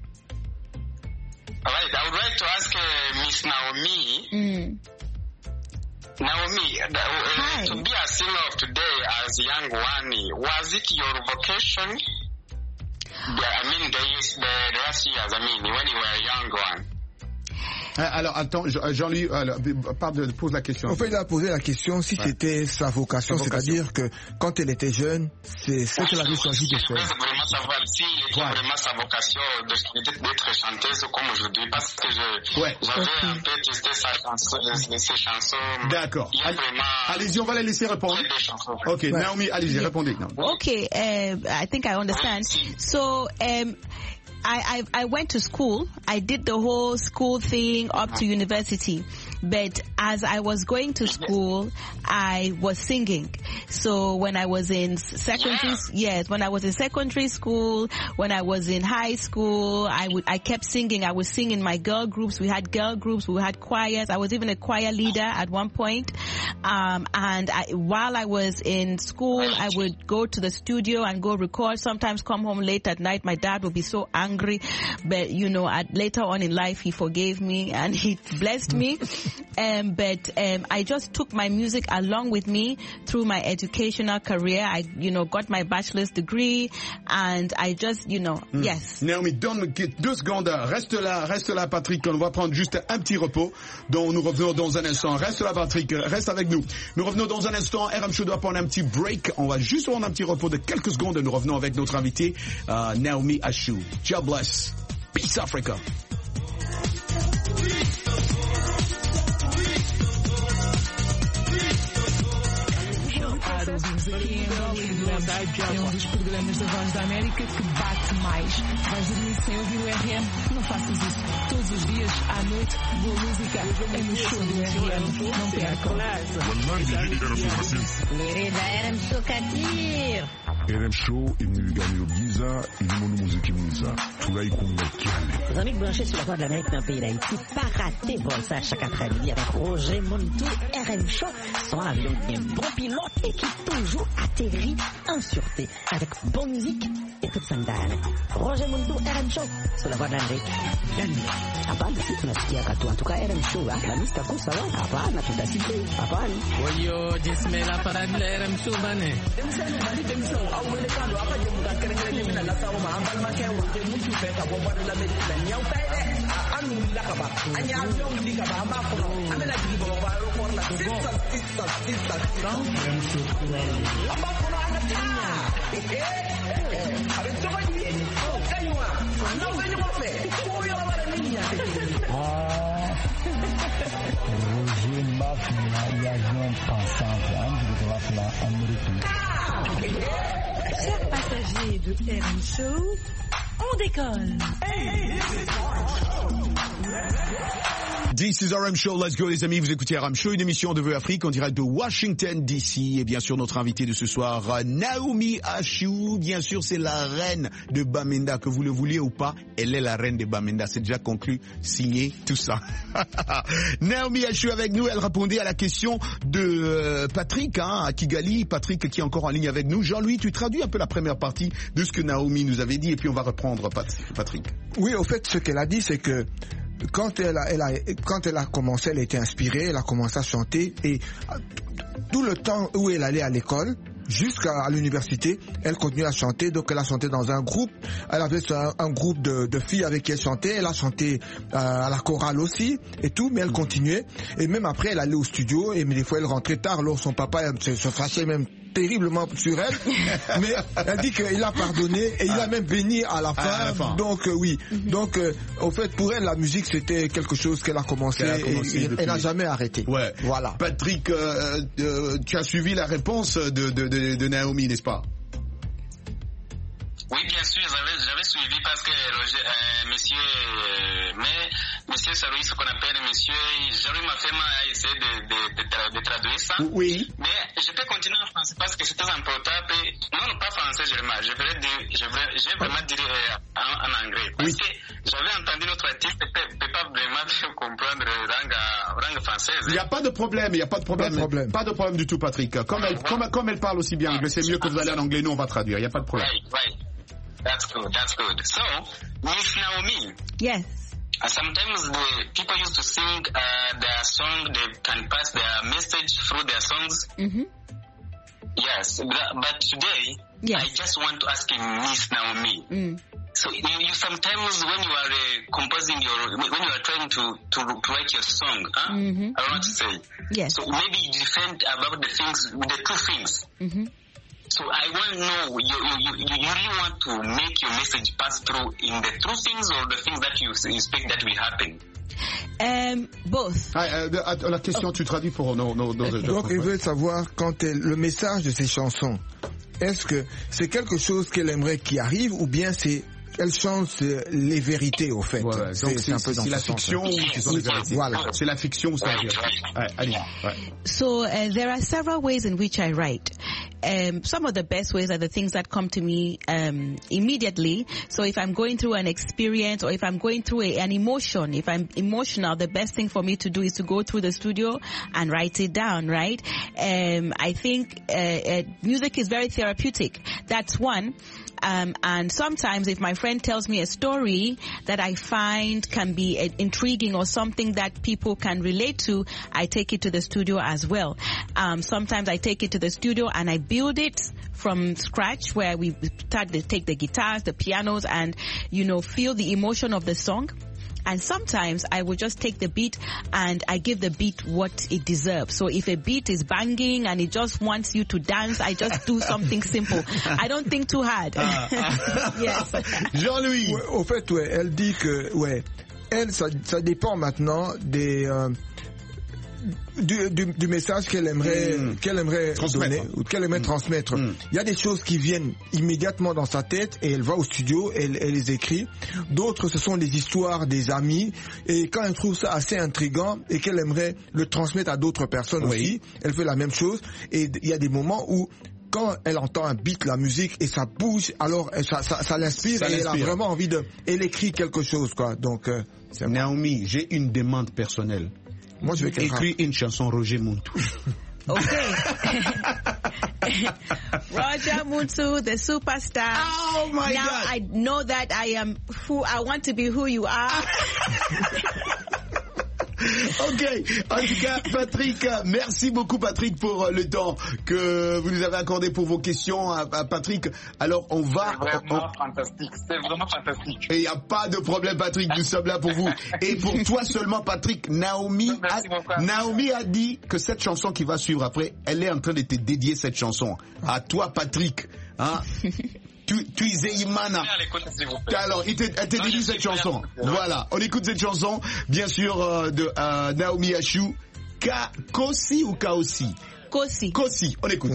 All right, I would like to ask uh, Miss Naomi. Mm. Naomi, uh, Hi. to be a singer of today as a young one, was it your vocation? The, I mean, the, the last years, I mean, when you were a young one. Alors, attends, Jean-Louis, pardon, pose la question. En fait, il a posé la question si ouais. c'était sa vocation, sa vocation. C'est-à-dire que quand elle était jeune, c'est ce qu'elle avait choisi de faire. Je veux vraiment savoir si c'était ouais. vraiment sa vocation de, d'être chanteuse comme aujourd'hui, parce que je, ouais. j'avais okay. un peu testé sa chanson, ses chansons. D'accord. Allez, vraiment... Allez-y, on va les laisser répondre. Ok, ouais. Naomi, allez-y, yeah. répondez. Non. Okay, uh, I think I understand. So, um, I, I I went to school. I did the whole school thing up to university. But as I was going to school, I was singing. So when I was in secondary, yeah. yes, when I was in secondary school, when I was in high school, I would, I kept singing. I was singing my girl groups. We had girl groups. We had choirs. I was even a choir leader at one point. Um, and I, while I was in school, I would go to the studio and go record. Sometimes come home late at night. My dad would be so angry, but you know, at, later on in life, he forgave me and he blessed me. Um, but um, I just took my music along with me through my educational career. I, you know, got my bachelor's degree, and I just, you know, mm. yes. Naomi, donne deux secondes. Reste là, reste là, Patrick. On va prendre juste un petit repos. Donc nous revenons dans un instant. Reste là, Patrick. Reste avec nous. Nous revenons dans un instant. R M Show doit prendre un petit break. On va juste prendre un petit repos de quelques secondes. Nous revenons avec notre invité, uh, Naomi Ashu. God bless. Peace, Africa. Aqui em Angola e durante é um dos programas da Voz da América que bate mais. Vais dormir sem ouvir o R M? Não faças isso. Todos os dias, à noite, boa música é no show do R M. Não percam. Querida, era-me Kadir. R M Show ibiganiro byiza irimo n'umuziki mwiza turayikunda cyane. Les amis branchés sur la voix de l'Amérique dans le pays d'Haïti, pas raté vol ça chaque après-midi avec Roger Montou, R M Show, son avion bien bon pilote et qui toujours atterrit en sûreté avec bonne musique et toute sandale. Roger Montou, R M Show, sur la voix de l'Amérique. Hapana, si tunasikia katu, en tout cas R M Show, la mista kusa wa, hapana, tutasikia, hapana. Oyo, jismela para la R M Show bane. Roger Mafia, l'avion pensante, Chers passagers de R M Show, on décolle. This is R M Show, let's go les amis, vous écoutez R M Show, une émission de V O A Afrique en direct de Washington D C et bien sûr notre invité de ce soir, Naomi Ashu, bien sûr c'est la reine de Bamenda, que vous le vouliez ou pas, elle est la reine de Bamenda, c'est déjà conclu, signé, tout ça. Naomi Ashu avec nous, elle répondait à la question de euh, Patrick, hein, à Kigali, Patrick qui est encore en ligne avec nous. Jean-Louis, tu traduis un peu la première partie de ce que Naomi nous avait dit et puis on va reprendre Patrick. Oui, au fait ce qu'elle a dit c'est que Quand elle, a, elle a, quand elle a commencé, elle était inspirée, elle a commencé à chanter et tout le temps où elle allait à l'école, jusqu'à l'université, elle continuait à chanter. Donc elle a chanté dans un groupe, elle avait un, un groupe de, de filles avec qui elle chantait, elle a chanté euh, à la chorale aussi et tout, mais elle continuait. Et même après, elle allait au studio et mais des fois elle rentrait tard, alors son papa se, se fâchait même terriblement sur elle, mais elle dit qu'il a pardonné et il a même béni à la fin. À la fin. Donc euh, oui, mm-hmm. donc euh, au fait pour elle la musique c'était quelque chose qu'elle a commencé, qu'elle a commencé et, et elle n'a jamais arrêté. Ouais. Voilà. Patrick, euh, euh, tu as suivi la réponse de, de, de, de Naomi, n'est-ce pas? Oui, bien sûr, j'avais, j'avais suivi parce que Roger, euh, monsieur, euh, mais monsieur Saroui, ce qu'on appelle monsieur, Jean-Louis Mafema a essayé de, de, de, de, de traduire ça. Oui. Mais je peux continuer en français parce que c'est très important. Et, non, non, pas français, je, je vais dire, je vais, je vais vraiment dire euh, en, en anglais. Parce oui. que j'avais entendu notre artiste ne peut, peut pas vraiment comprendre langue, langue française. Il n'y a pas de problème, il n'y a pas de problème. Pas de problème, pas de problème du tout, Patrick. Comme, ah, elle, ouais. comme, comme elle parle aussi bien anglais, c'est mieux que vous allez en anglais, nous on va traduire, il n'y a pas de problème. Right, right. That's good, that's good. So, Miss Naomi. Yes. Uh, sometimes the people used to sing uh, their song, they can pass their message through their songs. Mm-hmm. Yes, but, but today, yes. I just want to ask you, Miss Naomi. Mm. So you, you sometimes when you are uh, composing your, when you are trying to, to, to write your song, huh? Mm-hmm. I want to say. Yes. So maybe you defend about the things, the two things. Mm-hmm. So I want to know, you, you, you, you really want to make your message pass through in the true things or the things that you expect that will happen? Um, both. Ah, euh, la question, oh. tu traduis pour nos... nos, nos okay. Donc, il veut savoir quand elle, le message de ses chansons, est-ce que c'est quelque chose qu'elle aimerait qui arrive ou bien c'est... Elle chante les vérités au fait. Ouais, donc c'est, c'est un peu dans c'est la fiction ou ce sont les vérités. Voilà. C'est la fiction ou c'est la vérité. Ouais, allez. Ouais. So uh, there are several ways in which I write. Um, some of the best ways are the things that come to me um, immediately. So if I'm going through an experience or if I'm going through a, an emotion, if I'm emotional, the best thing for me to do is to go through the studio and write it down, right? Um, I think uh, uh, music is very therapeutic. That's one. Um, and sometimes if my friend tells me a story that I find can be uh, intriguing or something that people can relate to, I take it to the studio as well. Um, sometimes I take it to the studio and I build it from scratch where we start to take the guitars, the pianos and, you know, feel the emotion of the song. And sometimes I will just take the beat and I give the beat what it deserves. So if a beat is banging and it just wants you to dance, I just do something simple. I don't think too hard. Yes. Jean-Louis. Ouais, au fait, ouais, elle dit que, ouais, elle, ça, ça dépend maintenant des, euh, Du, du, du message qu'elle aimerait, mmh. qu'elle aimerait donner ou qu'elle aimerait mmh. transmettre. Mmh. Il y a des choses qui viennent immédiatement dans sa tête et elle va au studio, elle, elle les écrit. D'autres, ce sont des histoires des amis et quand elle trouve ça assez intriguant et qu'elle aimerait le transmettre à d'autres personnes oui. aussi, elle fait la même chose et il y a des moments où quand elle entend un beat, la musique, et ça bouge, alors ça, ça, ça l'inspire Ça et elle a l'inspire. vraiment envie de... Elle écrit quelque chose, quoi. Donc, euh, c'est Naomi, j'ai une demande personnelle. Moi, je vais qu'elle écrire une chanson Roger Muntu. Okay. Roger Muntu, the superstar. Oh my now God. I know that I am who I want to be who you are. Ok, en tout cas, Patrick, merci beaucoup Patrick pour le temps que vous nous avez accordé pour vos questions. À, à Patrick, alors on va... C'est vraiment on... fantastique, c'est vraiment fantastique. Et il n'y a pas de problème Patrick, nous sommes là pour vous. Et pour toi seulement Patrick, Naomi a, Naomi a dit que cette chanson qui va suivre après, elle est en train de te dédier cette chanson. À toi Patrick, hein. Tu, tu es Imana. Alors, il te, elle te dédie cette chanson. Voilà, on écoute cette chanson, bien sûr, euh, de euh, Naomi Ashou. Ka, Kosi ou Kaosi? Kosi. Kosi, on écoute.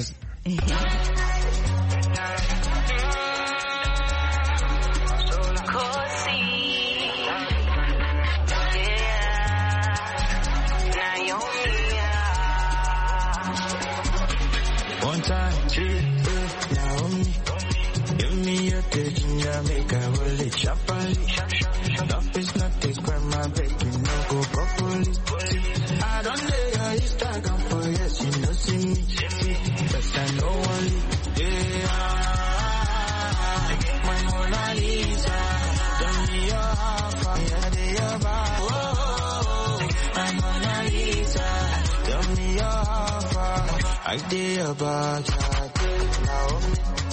One time, chill, Naomi. Give me your ginger, make I roll it sharply. Enough is not this crime, my baby, no go properly. I don't lay your Instagram for yes, you know see me. But I know only, yeah. My Mona Lisa, done me your half, yeah, they your bar. Oh, my Mona Lisa, done me your half, I did about you. Naomi.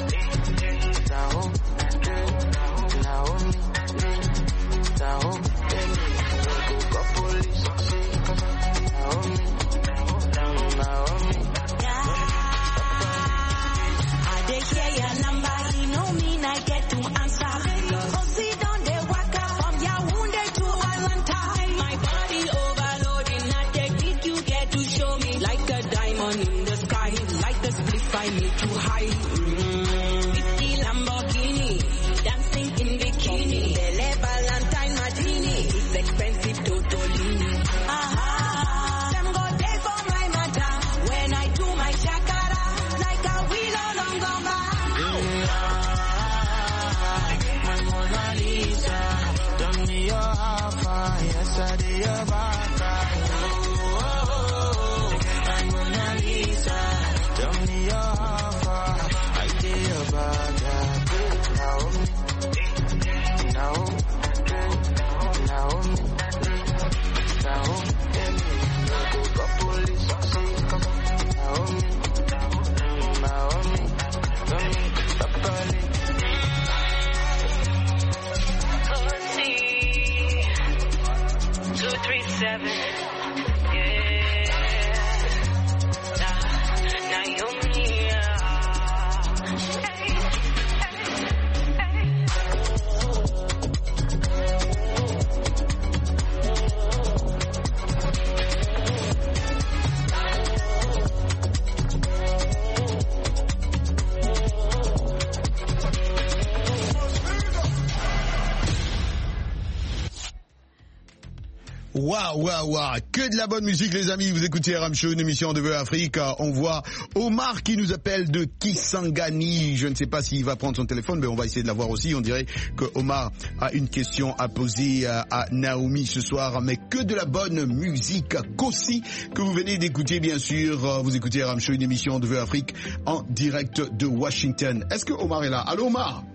Waouh, waouh, waouh, que de la bonne musique les amis, vous écoutez R M Show, une émission de Vœux Afrique. On voit Omar qui nous appelle de Kisangani, je ne sais pas s'il va prendre son téléphone, mais on va essayer de l'avoir aussi. On dirait que Omar a une question à poser à Naomi ce soir, mais que de la bonne musique. Kosi, que vous venez d'écouter bien sûr, vous écoutez R M Show, une émission de Vœux Afrique en direct de Washington. Est-ce que Omar est là? Allô Omar?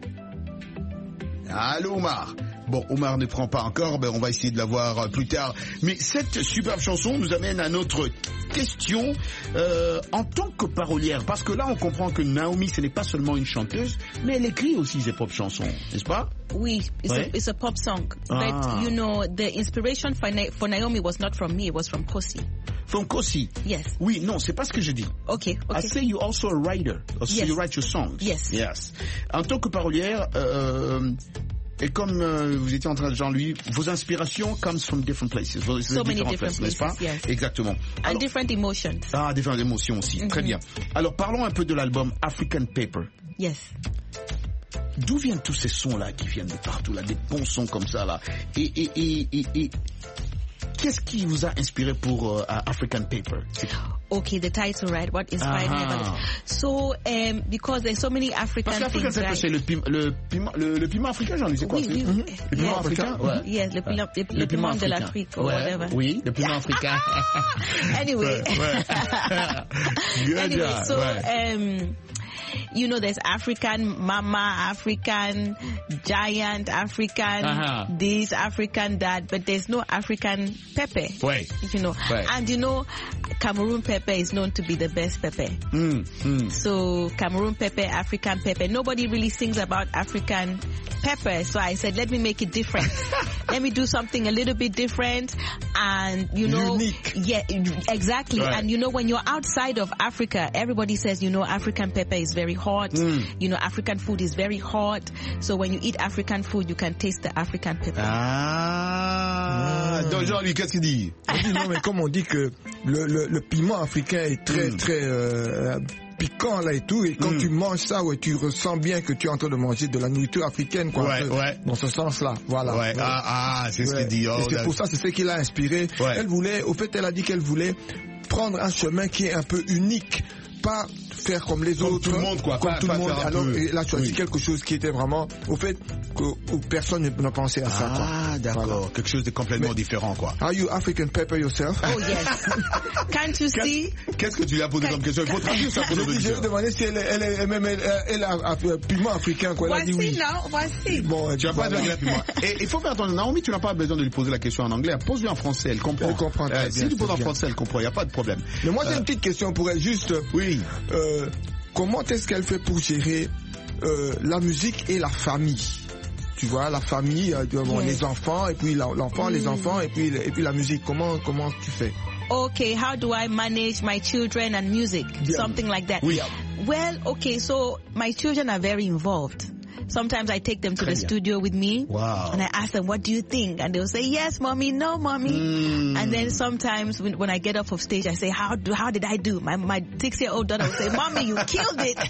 Allô Omar? Bon, Omar ne prend pas encore, ben on va essayer de la voir plus tard. Mais cette superbe chanson nous amène à notre question euh, en tant que parolière. Parce que là, on comprend que Naomi, ce n'est pas seulement une chanteuse, mais elle écrit aussi ses propres chansons, n'est-ce pas? Oui, it's, ouais. a, it's a pop song. Ah. But, you know, the inspiration for, Na- for Naomi was not from me, it was from Kosi. From Kosi? Yes. Oui, non, c'est pas ce que je dis. Okay, okay. I say you also a writer. Also Yes. you write your songs. Yes. Yes. En tant que parolière, euh, et comme euh, vous étiez en train de Jean-Louis, vos inspirations comes from different places. Vos, So many different places, n'est-ce pas? places, yes. Exactement. And Alors, different emotions. Ah, différentes émotions aussi. Mm-hmm. Très bien. Alors, parlons un peu de l'album African Paper. Yes. D'où viennent tous ces sons-là qui viennent de partout, là, des bons sons comme ça, là? Et, et, et, et, et qu'est-ce qui vous a inspiré pour uh, African Pepper? Okay, the title, right? What inspired me about it? So, um, because there's so many African Parce qu'African things, Pepper, right? c'est le piment, le piment, le, le piment africain, j'en sais quoi? Oui, oui, c'est, oui. Le piment Yes. africain? Ouais. Yes, le, piment- le, le piment de l'Afrique, or Ouais. whatever. Oui, le piment africain. Anyway. Ouais, ouais. Good Anyway, job, so, ouais. um, you know, there's African mama, African giant, African Uh-huh. this, African that, but there's no African pepper. Ouais. You know, Ouais. and you know, Cameroon pepper is known to be the best pepper. Mm, mm. So Cameroon pepper, African pepper. Nobody really sings about African pepper. So I said, let me make it different. Let me do something a little bit different. And you know, Unique. yeah, exactly. Right. And you know, when you're outside of Africa, everybody says, you know, African pepper is very hot. Mm. You know, African food is very hot. So when you eat African food, you can taste the African pepper. Ah, donc Jean-Louis, qu'est-ce qu'il dit? On dit non, mais comme on dit que le, le, le piment africain est très, Mm. très euh, piquant là et tout, et quand Mm. tu manges ça, ouais, tu ressens bien que tu es en train de manger de la nourriture africaine, quoi. Ouais, un peu, ouais. Dans ce sens-là, voilà. Ouais, ah, ah, c'est ce Ouais. qu'il dit. Oh, Et c'est that- pour ça, c'est ce qui l'a inspiré. Ouais. Elle voulait, au fait, elle a dit qu'elle voulait prendre un chemin qui est un peu unique, pas faire comme les Comme autres, tout le monde, quoi. comme Pas- tout pas le monde. faire un Alors, peu- elle a choisi oui. quelque chose qui était vraiment, au fait, que, où personne n'a pensé à ça, quoi. Ah, d'accord. Voilà. Quelque chose de complètement Mais- différent, quoi. Are you African pepper yourself? Oh yes. Can't you see? Qu'est-ce que tu lui as posé comme question? Il faut traduire ça pour Je nos lui ai auditeurs. demandé si elle, est- elle, est- elle, même elle, elle a un piment africain, quoi. Elle a dit Voici, oui. non? Voici. Bon, Tu vas pas voilà. dire plus moi. Et il faut faire attention. Naomi, tu n'as pas besoin de lui poser la question en anglais. Pose-lui en français, elle comprend. Elle comprend très Euh, bien, Si tu c'est poses en bien. français, elle comprend. Il n'y a pas de problème. Mais moi, j'ai Euh, une petite question pour elle, juste. Oui. Euh, comment est-ce qu'elle fait pour gérer euh, la musique et la famille? Tu vois, la famille, euh, bon, Yes. les enfants, et puis la- l'enfant, les Mm. enfants, et puis, et puis la musique. Comment, comment tu fais? Okay, how do I manage my children and music? Yeah. Something like that. Oui. Well, okay, so my children are very involved. Sometimes I take them to Très the bien. studio with me. Wow. And I ask them, what do you think? And they'll say, yes, mommy, no, mommy. Mm. And then sometimes when, when I get off of stage, I say, how do, how did I do? My, my six-year-old daughter will say, mommy, you killed it.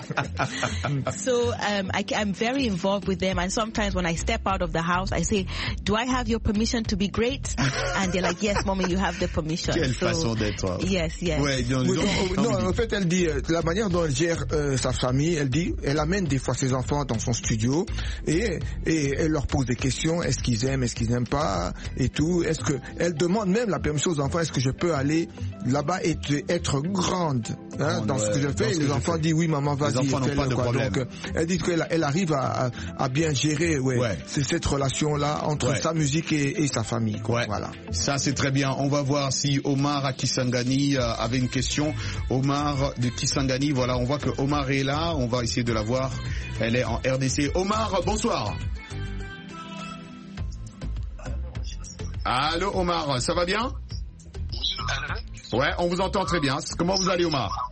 So, um, I, I'm very involved with them. And sometimes when I step out of the house, I say, do I have your permission to be great? And they're like, yes, mommy, you have the permission. Quelle So, façon d'être. Yes, yes. Ouais, donc, Oui, donc, non, Naomi non, en dit. fait, elle dit, euh, la manière dont elle gère euh, sa famille, elle dit, elle amène des fois ses enfants dans son studio et, et elle leur pose des questions, est-ce qu'ils aiment, est-ce qu'ils n'aiment pas, et tout, est-ce que, elle demande même la permission aux enfants, est-ce que je peux aller là-bas et te- être grande, hein, Grande, dans ce que ouais, je dans fais, ce et que les je enfants fais. disent, oui, maman, vas-y, enfants n'ont fais-le, pas de quoi. problème. Donc, euh, elle dit qu'elle elle arrive à, à, à bien gérer, ouais, Ouais. c'est cette relation-là entre Ouais. sa musique et, et sa famille, quoi. Ouais. Voilà. Ça c'est très bien. On va voir si Omar à Kisangani euh, avait une question. Omar de Kisangani, voilà, on voit que Omar est là. On va essayer de la voir. Elle est en R D C. Omar, bonsoir. Allô Omar, ça va bien? Ouais, on vous entend très bien. Comment vous allez Omar?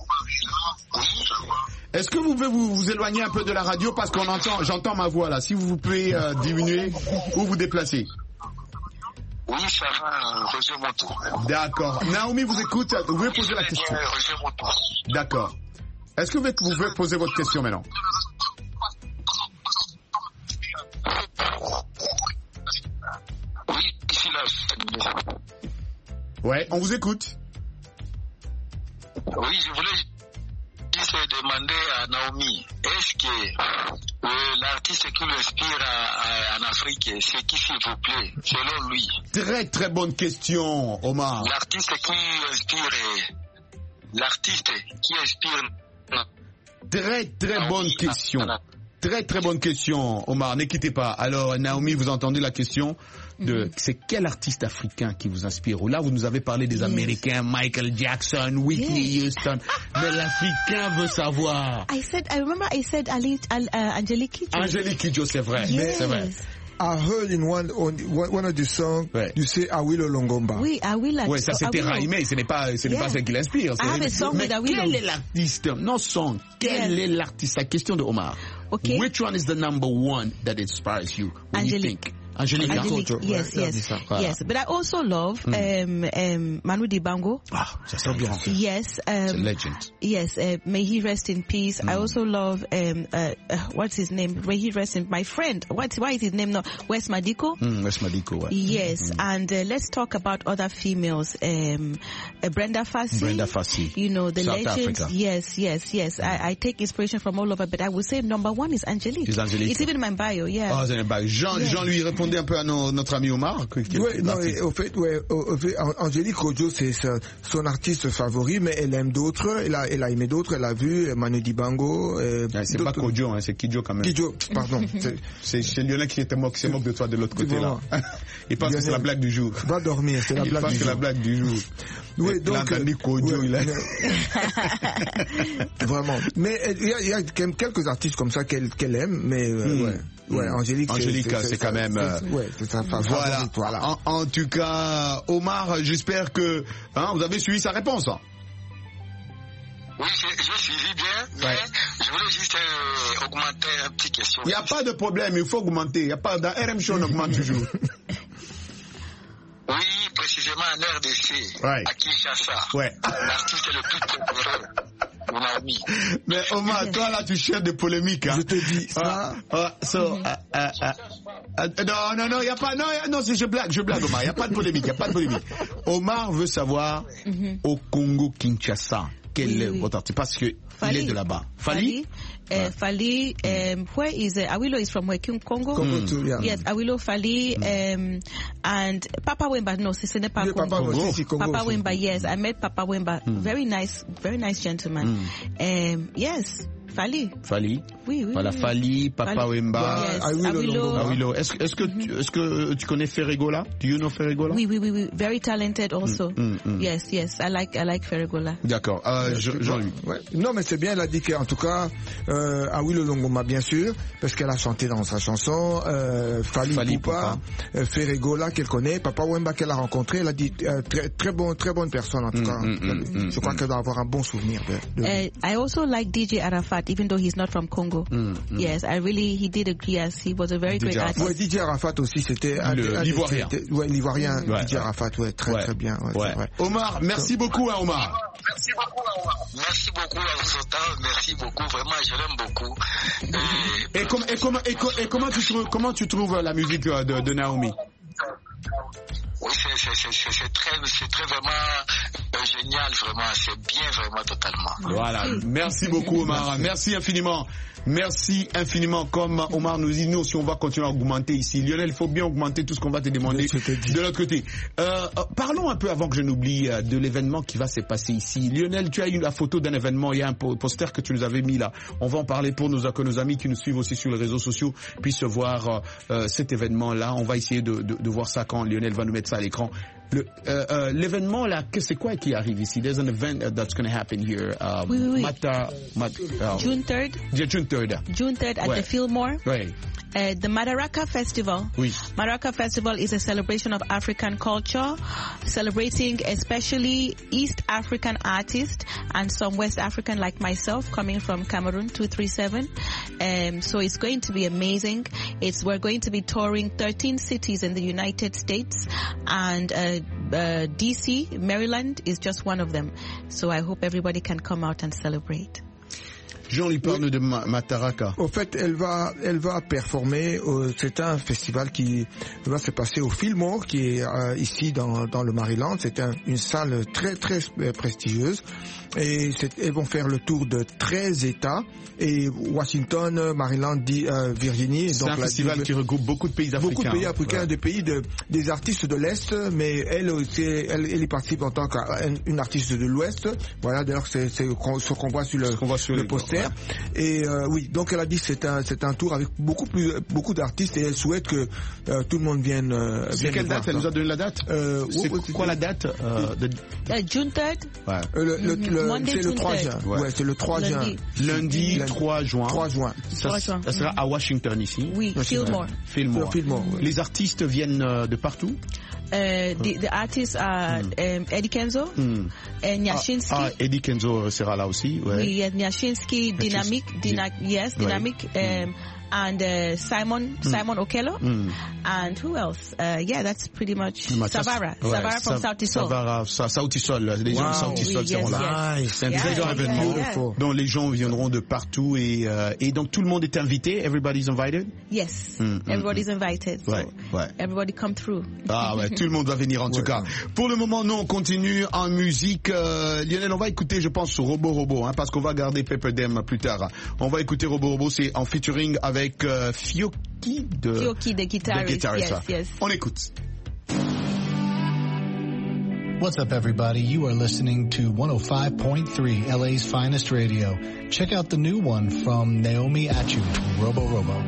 Est-ce que vous pouvez vous, vous éloigner un peu de la radio parce qu'on entend, j'entends ma voix là. Si vous pouvez euh, diminuer ou vous déplacer. Oui, ça va, Roger Montou. D'accord. Naomi vous écoute, vous pouvez poser la question. Roger Montou. D'accord. Est-ce que vous pouvez- vous pouvez poser votre question maintenant? Oui, ici là. Ouais, on vous écoute. Oui, je voulais juste demander à Naomi, est-ce que euh, l'artiste qui l'inspire à- à- en Afrique, c'est qui s'il vous plaît, selon lui? Très très bonne question, Omar. L'artiste qui inspire, euh, l'artiste qui inspire. Très très bonne question. Très très bonne question, Omar. Ne quittez pas. Alors, Naomi, vous entendez la question de c'est quel artiste africain qui vous inspire? Là, vous nous avez parlé des Yes. Américains, Michael Jackson, Whitney Yes. Houston. Mais l'Africain veut savoir. I said, I remember I said Ali, Al, uh, Angelique Kidjo. Angélique Kidjo, c'est vrai. Yes. C'est vrai. I heard in one, on, one one of the songs, Ouais. you say Awilo Longomba. Oui, Awilo. Ouais, ça c'était Awilo. Raimé, ce n'est pas, ce n'est Yeah. pas ce qui l'inspire. I have a song Mais with Awilo. quel est l'artiste? Non, son. Quel Yeah. est l'artiste? La question de Omar. Okay. Which one is the number one that inspires you? When you Angelique. think? Angelique. Angelique, Kojo. yes, Ouais, yes, voilà. yes. But I also love um, um, Manu Dibango. Ah, ça sent bien. Yes. Um, It's a legend. Yes, uh, may he rest in peace. I also love, um, uh, uh, what's his name? May he rest in, my friend. What, why is his name now? Wes Madiko? Mm, Wes Madiko, ouais. Yes, and uh, let's talk about other females. Um, uh, Brenda Fassie. Brenda Fassie. You know, the South legends. Africa. Yes, yes, yes. I, I take inspiration from all over, but I would say number one is Angelique. Is Angelique. It's even in my bio, yeah. Ah, c'est une bague. Jean, Yeah. Jean lui répondait un peu à no- notre ami Omar. que- qui- Oui, non, l'artiste. et au fait, ouais, au- au fait, An- Angélique Kidjo, c'est sa- son artiste favori, mais elle aime d'autres, elle a, elle a aimé d'autres, elle a vu Manu Dibango. Euh, Ah, c'est pas d'autres- Kidjo, hein, c'est Kidjo quand même. Kidjo, pardon. C'est- C'est c'est Lionel qui était moque, qui se moque de toi de l'autre côté là. Vraiment. Il pense que c'est la Lionel. blague du jour. Va dormir, c'est la Il blague pense du que c'est la jour. blague du jour. Oui, Et donc, là, Dani Kidjo, ouais, il a... Vraiment. Mais euh, il y a, il y a quand même quelques artistes comme ça qu'elle qu'elle aime, mais euh, Hmm. ouais. Ouais, Angélique, Angélique, c'est quand même, euh, ouais, c'est sa favorite, Voilà. voilà. En, en tout cas, Omar, j'espère que hein, vous avez suivi sa réponse. Hein. Oui, j'ai j'ai suivi bien, mais je voulais juste euh, augmenter une petite question. Il n'y a pas de problème, il faut augmenter. Il y a pas dans R M Show, on augmente toujours. Oui, précisément en R D C, Ouais. à Kinshasa. Ouais. L'artiste le plus populaire, Naomi. Mais Omar, toi là, tu cherches des polémiques. Hein. Je te dis ça. Ah, ah, so, ah, ah, ah, ah, non, non, non, il n'y a pas, non, y a- non, c'est- je blague, je blague, Omar. Il n'y a pas de polémique, il n'y a pas de polémique. Omar veut savoir au Congo Kinshasa quel Oui, est oui. votre artiste parce que il Fali. est de là-bas. Fali. Fali, uh, Fali, um, where is uh, Awilo is from Wakim, Congo. Congo too, yeah. Yes, Awilo, Fali, um, and Papa Wemba. No, ce n'est pas Oui, Congo. Papa Wemba, si, si, Congo Papa aussi. Wemba, yes, I met Papa Wemba. Very nice, very nice gentleman. Um, yes, Fali. Fali. Oui, oui. Voilà, oui. Fali, Papa Fali. Wemba. Yes, Awilo Awilo. Longomba. Awilo. Est-ce, est-ce que, tu, est-ce que tu connais Ferregola? Do you know Ferregola? Oui, oui, oui, oui. Very talented also. Mm, mm. Yes, yes. I like, I like Ferregola. D'accord. Euh, Je- Jean-Luc. Ouais. Non, mais c'est bien, elle a dit qu'en tout cas, euh, Awilo Longomba, bien sûr, parce qu'elle a chanté dans sa chanson, euh, Fali, Fali Poupa, euh, Ferregola qu'elle connaît, Papa Wemba qu'elle a rencontré, elle a dit euh, très, très bon, très bonne personne en tout Mm, cas. mm, mm, mm, Je crois mm. qu'elle doit avoir un bon souvenir de, de lui. Uh, I also like D J Arafat, even though he's not from Congo. Mm, mm. Yes, I really, he did agree as he was a very D J great Arafat. artist. Ouais, D J Arafat aussi, c'était un, Le- un- l'Ivoirien. c'était- Ouais, l'Ivoirien, Ouais, D J ouais. Arafat, ouais, très Ouais. très bien. Ouais, Ouais. c'est vrai. Omar, merci beaucoup, hein, Omar. Merci beaucoup, Omar. Merci beaucoup à vous autant. Merci beaucoup. Vraiment, je l'aime beaucoup. Et Et, com- et, comment- et, co- et comment, tu trouves, comment tu trouves la musique euh, de, de Naomi? oui, c'est- c'est c'est- c'est- c'est très, c'est très vraiment euh, génial, vraiment. C'est bien, vraiment, totalement. Voilà. Merci beaucoup, Omar. Merci infiniment. Merci infiniment. Comme Omar nous dit, nous aussi, on va continuer à augmenter ici. Lionel, il faut bien augmenter tout ce qu'on va te demander Je te dis. de l'autre côté. Euh, euh, parlons un peu, avant que je n'oublie, euh, de l'événement qui va se passer ici. Lionel, tu as eu la photo d'un événement. Il y a un po- poster que tu nous avais mis là. On va en parler pour nos, que nos amis qui nous suivent aussi sur les réseaux sociaux puissent voir euh, euh, cet événement-là. On va essayer de, de, de voir ça quand Lionel va nous mettre ça à l'écran. Le, euh, euh, l'événement là, que- c'est quoi qui arrive ici? There's an event uh, that's going to happen here. Um, Oui, oui, oui. Mata, Mat, uh, June third, yeah, June third. June third at Ouais. the Fillmore. Ouais. Uh, the Madaraka Festival. Oui. Madaraka Festival is a celebration of African culture, celebrating especially East African artists and some West African like myself coming from Cameroon two three seven. Um, so it's going to be amazing. It's, we're going to be touring thirteen cities in the United States, and uh, uh, D C, Maryland is just one of them. So I hope everybody can come out and celebrate. Jean lui parle de Ma- Mataraka. Au fait, elle va, elle va performer. euh, c'est un festival qui va se passer au Fillmore, qui est euh, ici dans, dans le Maryland. C'est un, une salle très très euh, prestigieuse. Et c'est- elles vont faire le tour de treize États et Washington, Maryland, di- euh, Virginie. C'est Donc un la- festival qui regroupe beaucoup de pays africains. Beaucoup de pays africains, Ouais. des pays de, des artistes de l'Est, mais elle aussi, elle, elle y participe en tant qu'une artiste de l'Ouest. Voilà, d'ailleurs, c'est c'est ce qu'on voit sur le, qu'on voit sur le les- poster. ouais. Et euh, oui, donc elle a dit que c'est un, c'est un tour avec beaucoup plus, beaucoup d'artistes et elle souhaite que euh, tout le monde vienne. Euh, C'est vienne quelle voir date? Elle ça. nous a donné la date? Euh, C'est ouais, quoi la date? euh, de... Uh, June third, Ouais. Euh, le, le, Mhm. le- Monday, c'est le June trois third. juin. Ouais. Ouais, c'est le trois juin. Lundi. Lundi Lundi. trois juin. trois juin. Ça, trois juin. ça sera à Washington ici. Oui, Fillmore. Fillmore. Fillmore, ouais. Les artistes viennent euh, de partout. Uh, the, the artists are um, Eddie Kenzo, Hmm. and Nyashinsky. Ah, ah, Eddie Kenzo sera là aussi. Ouais. Oui, il y a Nyashinsky, Dynamic, Dyna, yes, Ouais. Dynamic, um, and uh, Simon mm. Simon Okello, mm. and who else? Uh, yeah, that's pretty much Savara. Ouais, Savara from Sauti Sol. Savara, Sauti Sol, les gens de Sauti Sol seront là. C'est un très grand événement. Donc les gens viendront de partout et euh, et donc tout le monde est invité. Everybody's invited. Yes, mm, everybody's mm, invited. So ouais, ouais. Everybody come through. Ah ouais, tout le monde va venir en tout ouais. cas. Pour le moment, nous on continue en musique. Euh, Lionel, on va écouter, je pense, Robo Robo, hein, parce qu'on va garder Pepper Dem plus tard. On va écouter Robo Robo, c'est en featuring avec euh, Fioki de Fioki de guitarist. Yes, yes. On écoute. What's up, everybody? You are listening to one oh five point three, L A's finest radio. Check out the new one from Naomi Achu, Robo Robo.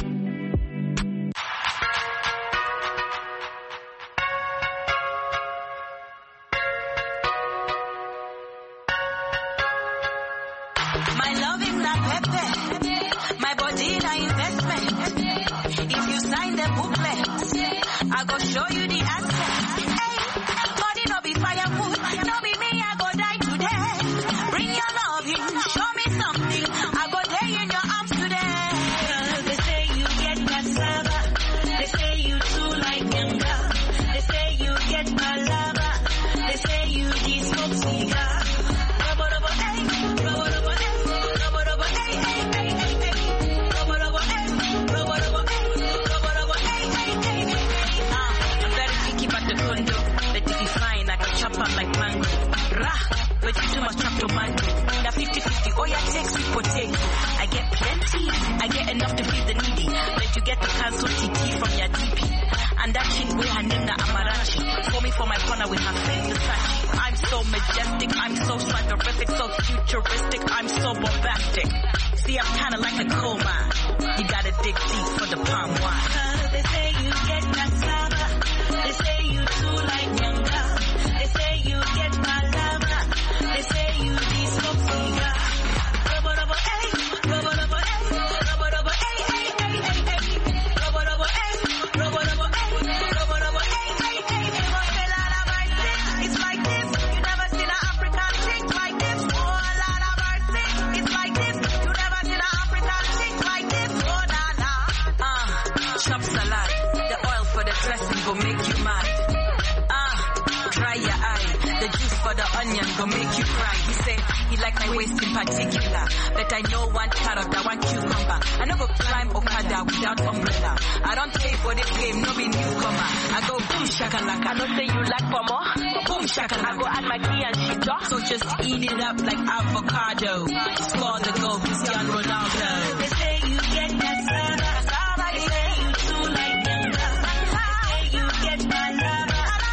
I go show you the answer. Hey, body no be firewood, no be me, I go die today. Bring your love in, show me something, I go day in your arms today. They say you get cassava, they say you too like younger. They say you get palava, they say you the smoke cigar. Robo robo hey, robo robo hey, robo robo hey, hey, hey, hey, hey. Robo robo hey, robo robo hey, robo robo hey, hey, hey, hey. Chop up like mango. Rah, but you too much chop tomato. The fifty fifty, oh yeah, take sweet potato. I get plenty, I get enough to feed the needy. But you get the cancel T T from your D P. And that chick with her name na Amarachi. For me for my corner with her face Versace. I'm so majestic, I'm so swaggerific, so futuristic, I'm so bombastic. See, I'm kinda like a coal mine. You gotta dig deep for the palm wine. Uh, they say you get cassava. They say you too like younger. They say you get my lover. They say you be smoke cigar. Robo robo hey, robo robo hey, robo robo hey, hey, hey, hey, hey. Robo robo hey, robo robo hey, robo robo hey, hey, hey, hey. A lot of our things, it's like this. You never seen an African chick like this. Oh, a lot of our things, it's like this. You never seen an African chick like this. Oh, nah, nah. Uh, chop salad. The oil for the dressing will make you mad. Dry your eye, the juice for the onion go make you cry. He say he like my waist in particular, but I know one carrot, I want cucumber. I never climb Okada without umbrella. I don't pay for this game, no be newcomer. I go boom shakalaka. I don't say you like for more. Boom shakalaka. I go add my key and shit off. So just eat it up like avocado. Score the goal, Cristiano Ronaldo. They say you get cassava. They say you too like younger. They say you get my love.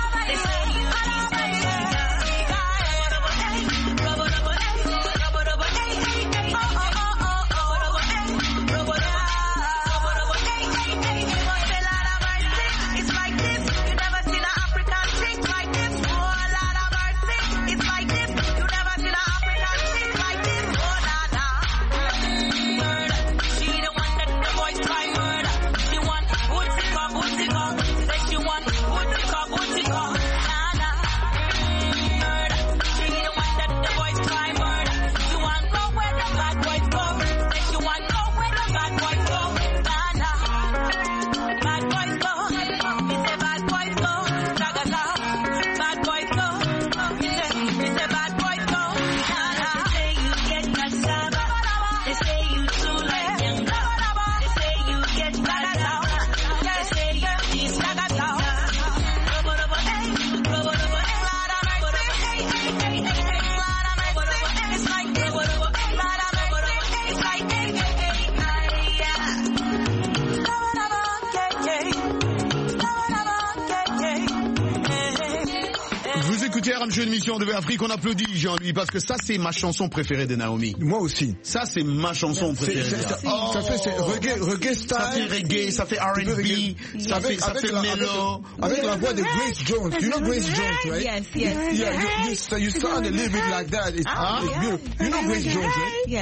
Une émission de V Afrique, on applaudit Jean-Louis parce que ça c'est ma chanson préférée de Naomi. Moi aussi. Ça c'est ma chanson préférée. C'est, c'est, c'est, oh, ça fait c'est reggae, reggae style. Ça fait reggae, ça fait R and B, ça fait, ça fait mellow. Avec la voix de Grace Jones. You know Grace Jones, right? Yes, yes. Yeah, you, you, you sound a little bit like that. It's, ah, it's yeah. beautiful. You know Grace Jones, right? Yes.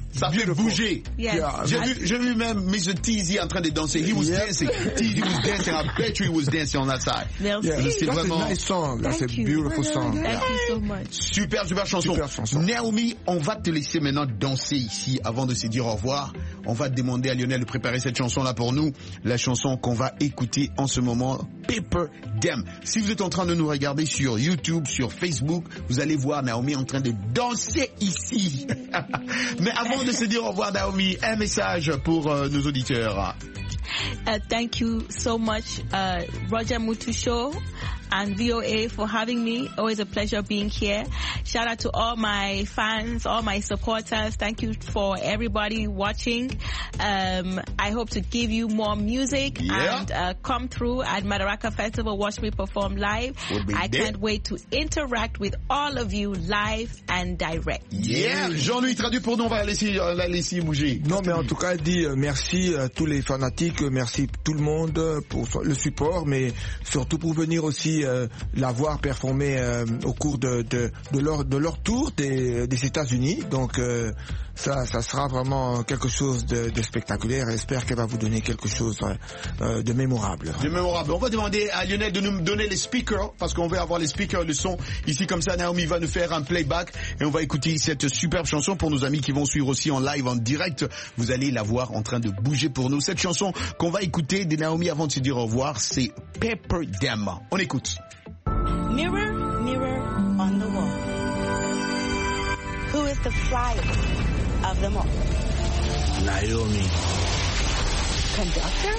Ça fait bouger. Yes. J'ai vu, j'ai vu même mister Teasy en train de danser. He was Yeah. dancing. Teasy was dancing. I bet you he was dancing on that side. Merci. Yeah, C'est that's vraiment- a nice song. That's a Thank you. beautiful song. Thank Yeah. you so much. Super, super chanson. Super chanson. Naomi, on va te laisser maintenant danser ici avant de se dire au revoir. On va demander à Lionel de préparer cette chanson-là pour nous. La chanson qu'on va écouter en ce moment, Pepper Dem. Si vous êtes en train de nous regarder sur YouTube, sur Facebook, vous allez voir Naomi en train de danser ici. Mais avant de se dire au revoir, Naomi, un message pour euh, nos auditeurs. Uh, thank you so much, uh, Roger Mutu Show and V O A for having me. Always a pleasure being here. Shout out to all my fans, all my supporters. Thank you for everybody watching. Um, I hope to give you more music Yeah. and uh, come through at Madaraka Festival. Watch me perform live. We'll be I there. can't wait to interact with all of you live and direct. Yeah, Jean-Louis traduit pour nous, on va la laisser, euh, la laisser bouger. Non, mais en tout cas, elle dit euh, merci à tous les fanatiques, euh, merci tout le monde euh, pour so- le support, mais surtout pour venir aussi euh, la voir performer euh, au cours de, de, de, leur, de leur tour des, des États-Unis. Donc, euh, ça, ça sera vraiment quelque chose de, de spectaculaire. J'espère qu'elle va vous donner quelque chose euh, euh, de mémorable. De mémorable. On va demander à Lionel de nous donner les speakers, parce qu'on veut avoir les speakers, le son. Ici, comme ça, Naomi va nous faire un playback et on va écouter cette superbe chanson pour nos amis qui vont suivre aussi en live, en direct. Vous allez la voir en train de bouger pour nous. Cette chanson qu'on va écouter de Naomi avant de se dire au revoir, c'est Pepper Dem. On écoute. Mirror, mirror on the wall. Who is the flyest of them all? Naomi. Conductor?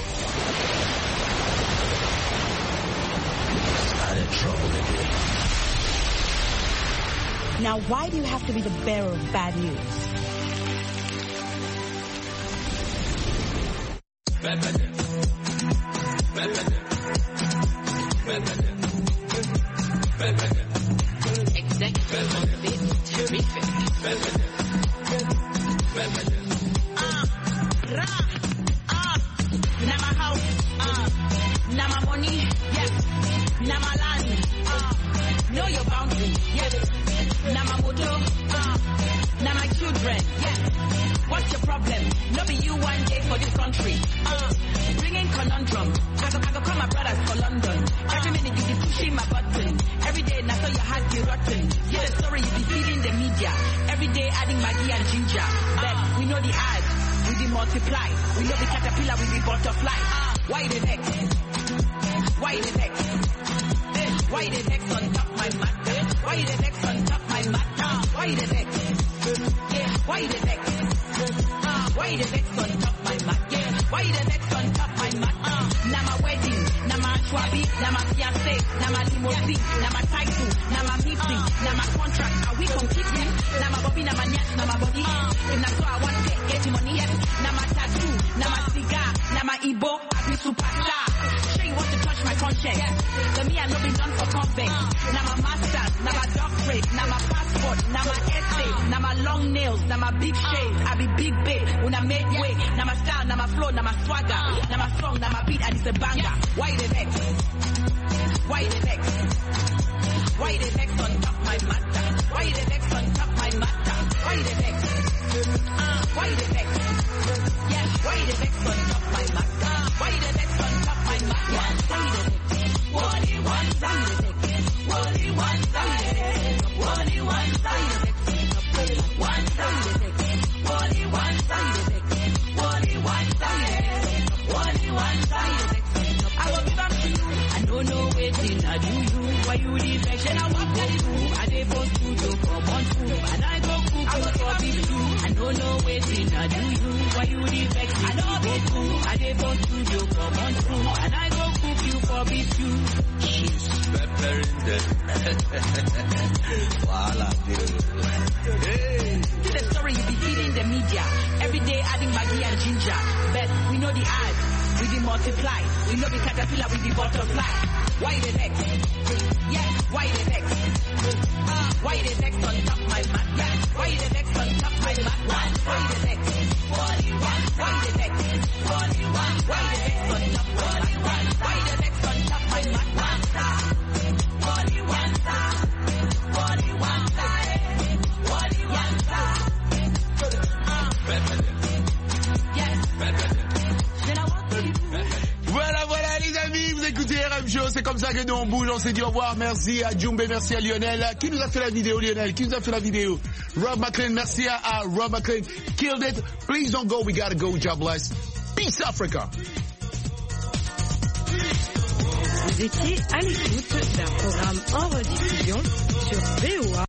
Started trouble again. Now, why do you have to be the bearer of bad news? Now my house, uh, now my money, yes. Now my land, uh, know your boundaries, yes. Now my motor, uh, now my children, yes. What's your problem? No be you one day for this country, uh, bringing conundrum. I go, I go call my brothers for London. Every minute you be pushing my button. Every day now so your heart be rotten. Yeah, the story you be feeding the media. Every day adding Maggie and ginger. But we know the ads. We be multiply. We know the caterpillar, we be butterfly. Ah, why the vex? Why the vex? Eh, why the vex on top my matter? Why the vex on top my matter? Why the vex? Yeah, why the vex? Ah, why the vex on top my matter? Yeah, why the vex on top my matter? Now my wedding, now my schwabi, now my fiancé, now my limousine, now my title, now my meeting, now my contract. Are we competing? Now my bobby, now my nyas, now my body. And that's why I want to get, get money. Yes. Now my tattoo, now my cigar, now my Igbo, I be superstar. Sure you want to touch my conscience. Yes. So me I no be done for convex. Now my masters, now my doctorate, now my passport, now my essay, now my long nails, now my big shades. I be big babe when I make way. Now my style, now my flow, now my swagger, now my song, now my beat, and it's a banger. Why the vex? Why the vex? Why the vex on top my matter? Why the vex on top my matter? Why the vex? Uh, why the vex? Yeah, why the vex on top my matter? Why the vex on top my matter? Why the vex? What do you want? Why the vex? What do you want? Why the vex? What do you want? Why the vex? One side the vex. What do you want? Why the vex? What do you want? Why the vex? What do you want? Why the vex? I will give up to you. I don't know waiting. I do you. Why you leave vex? And I walk to you. I dey for studio come on food. And I go cook. I will for be you. I don't know waiting. I do you. Why you leave vex? I know be cool. I dey for studio come on food. And I go cook you for be you. She's peppering them. Voila, dude. Hey. See the story you be feeding the media. Every day adding Maggie and ginger. But we know the ads. We be multiply. We know the caterpillar, we be butterfly. Why the vex? Yeah, why the vex? Uh, why the vex on top my mat? Yeah, why the vex on top my mat? Why the vex? What do you want? Why the vex? What do you want? Why the vex on top my mat? Why the vex on top my mat? What do you want? What do you want? What do you want? Uh, comme ça que nous on bouge, on s'est dit au revoir. Merci à Djumbe, merci à Lionel. Qui nous a fait la vidéo, Lionel? Qui nous a fait la vidéo? Rob McLean, merci à, à Rob McLean. Killed it. Please don't go, we gotta go. God bless. Peace Africa. Vous étiez à l'écoute d'un programme en rediffusion sur V O A.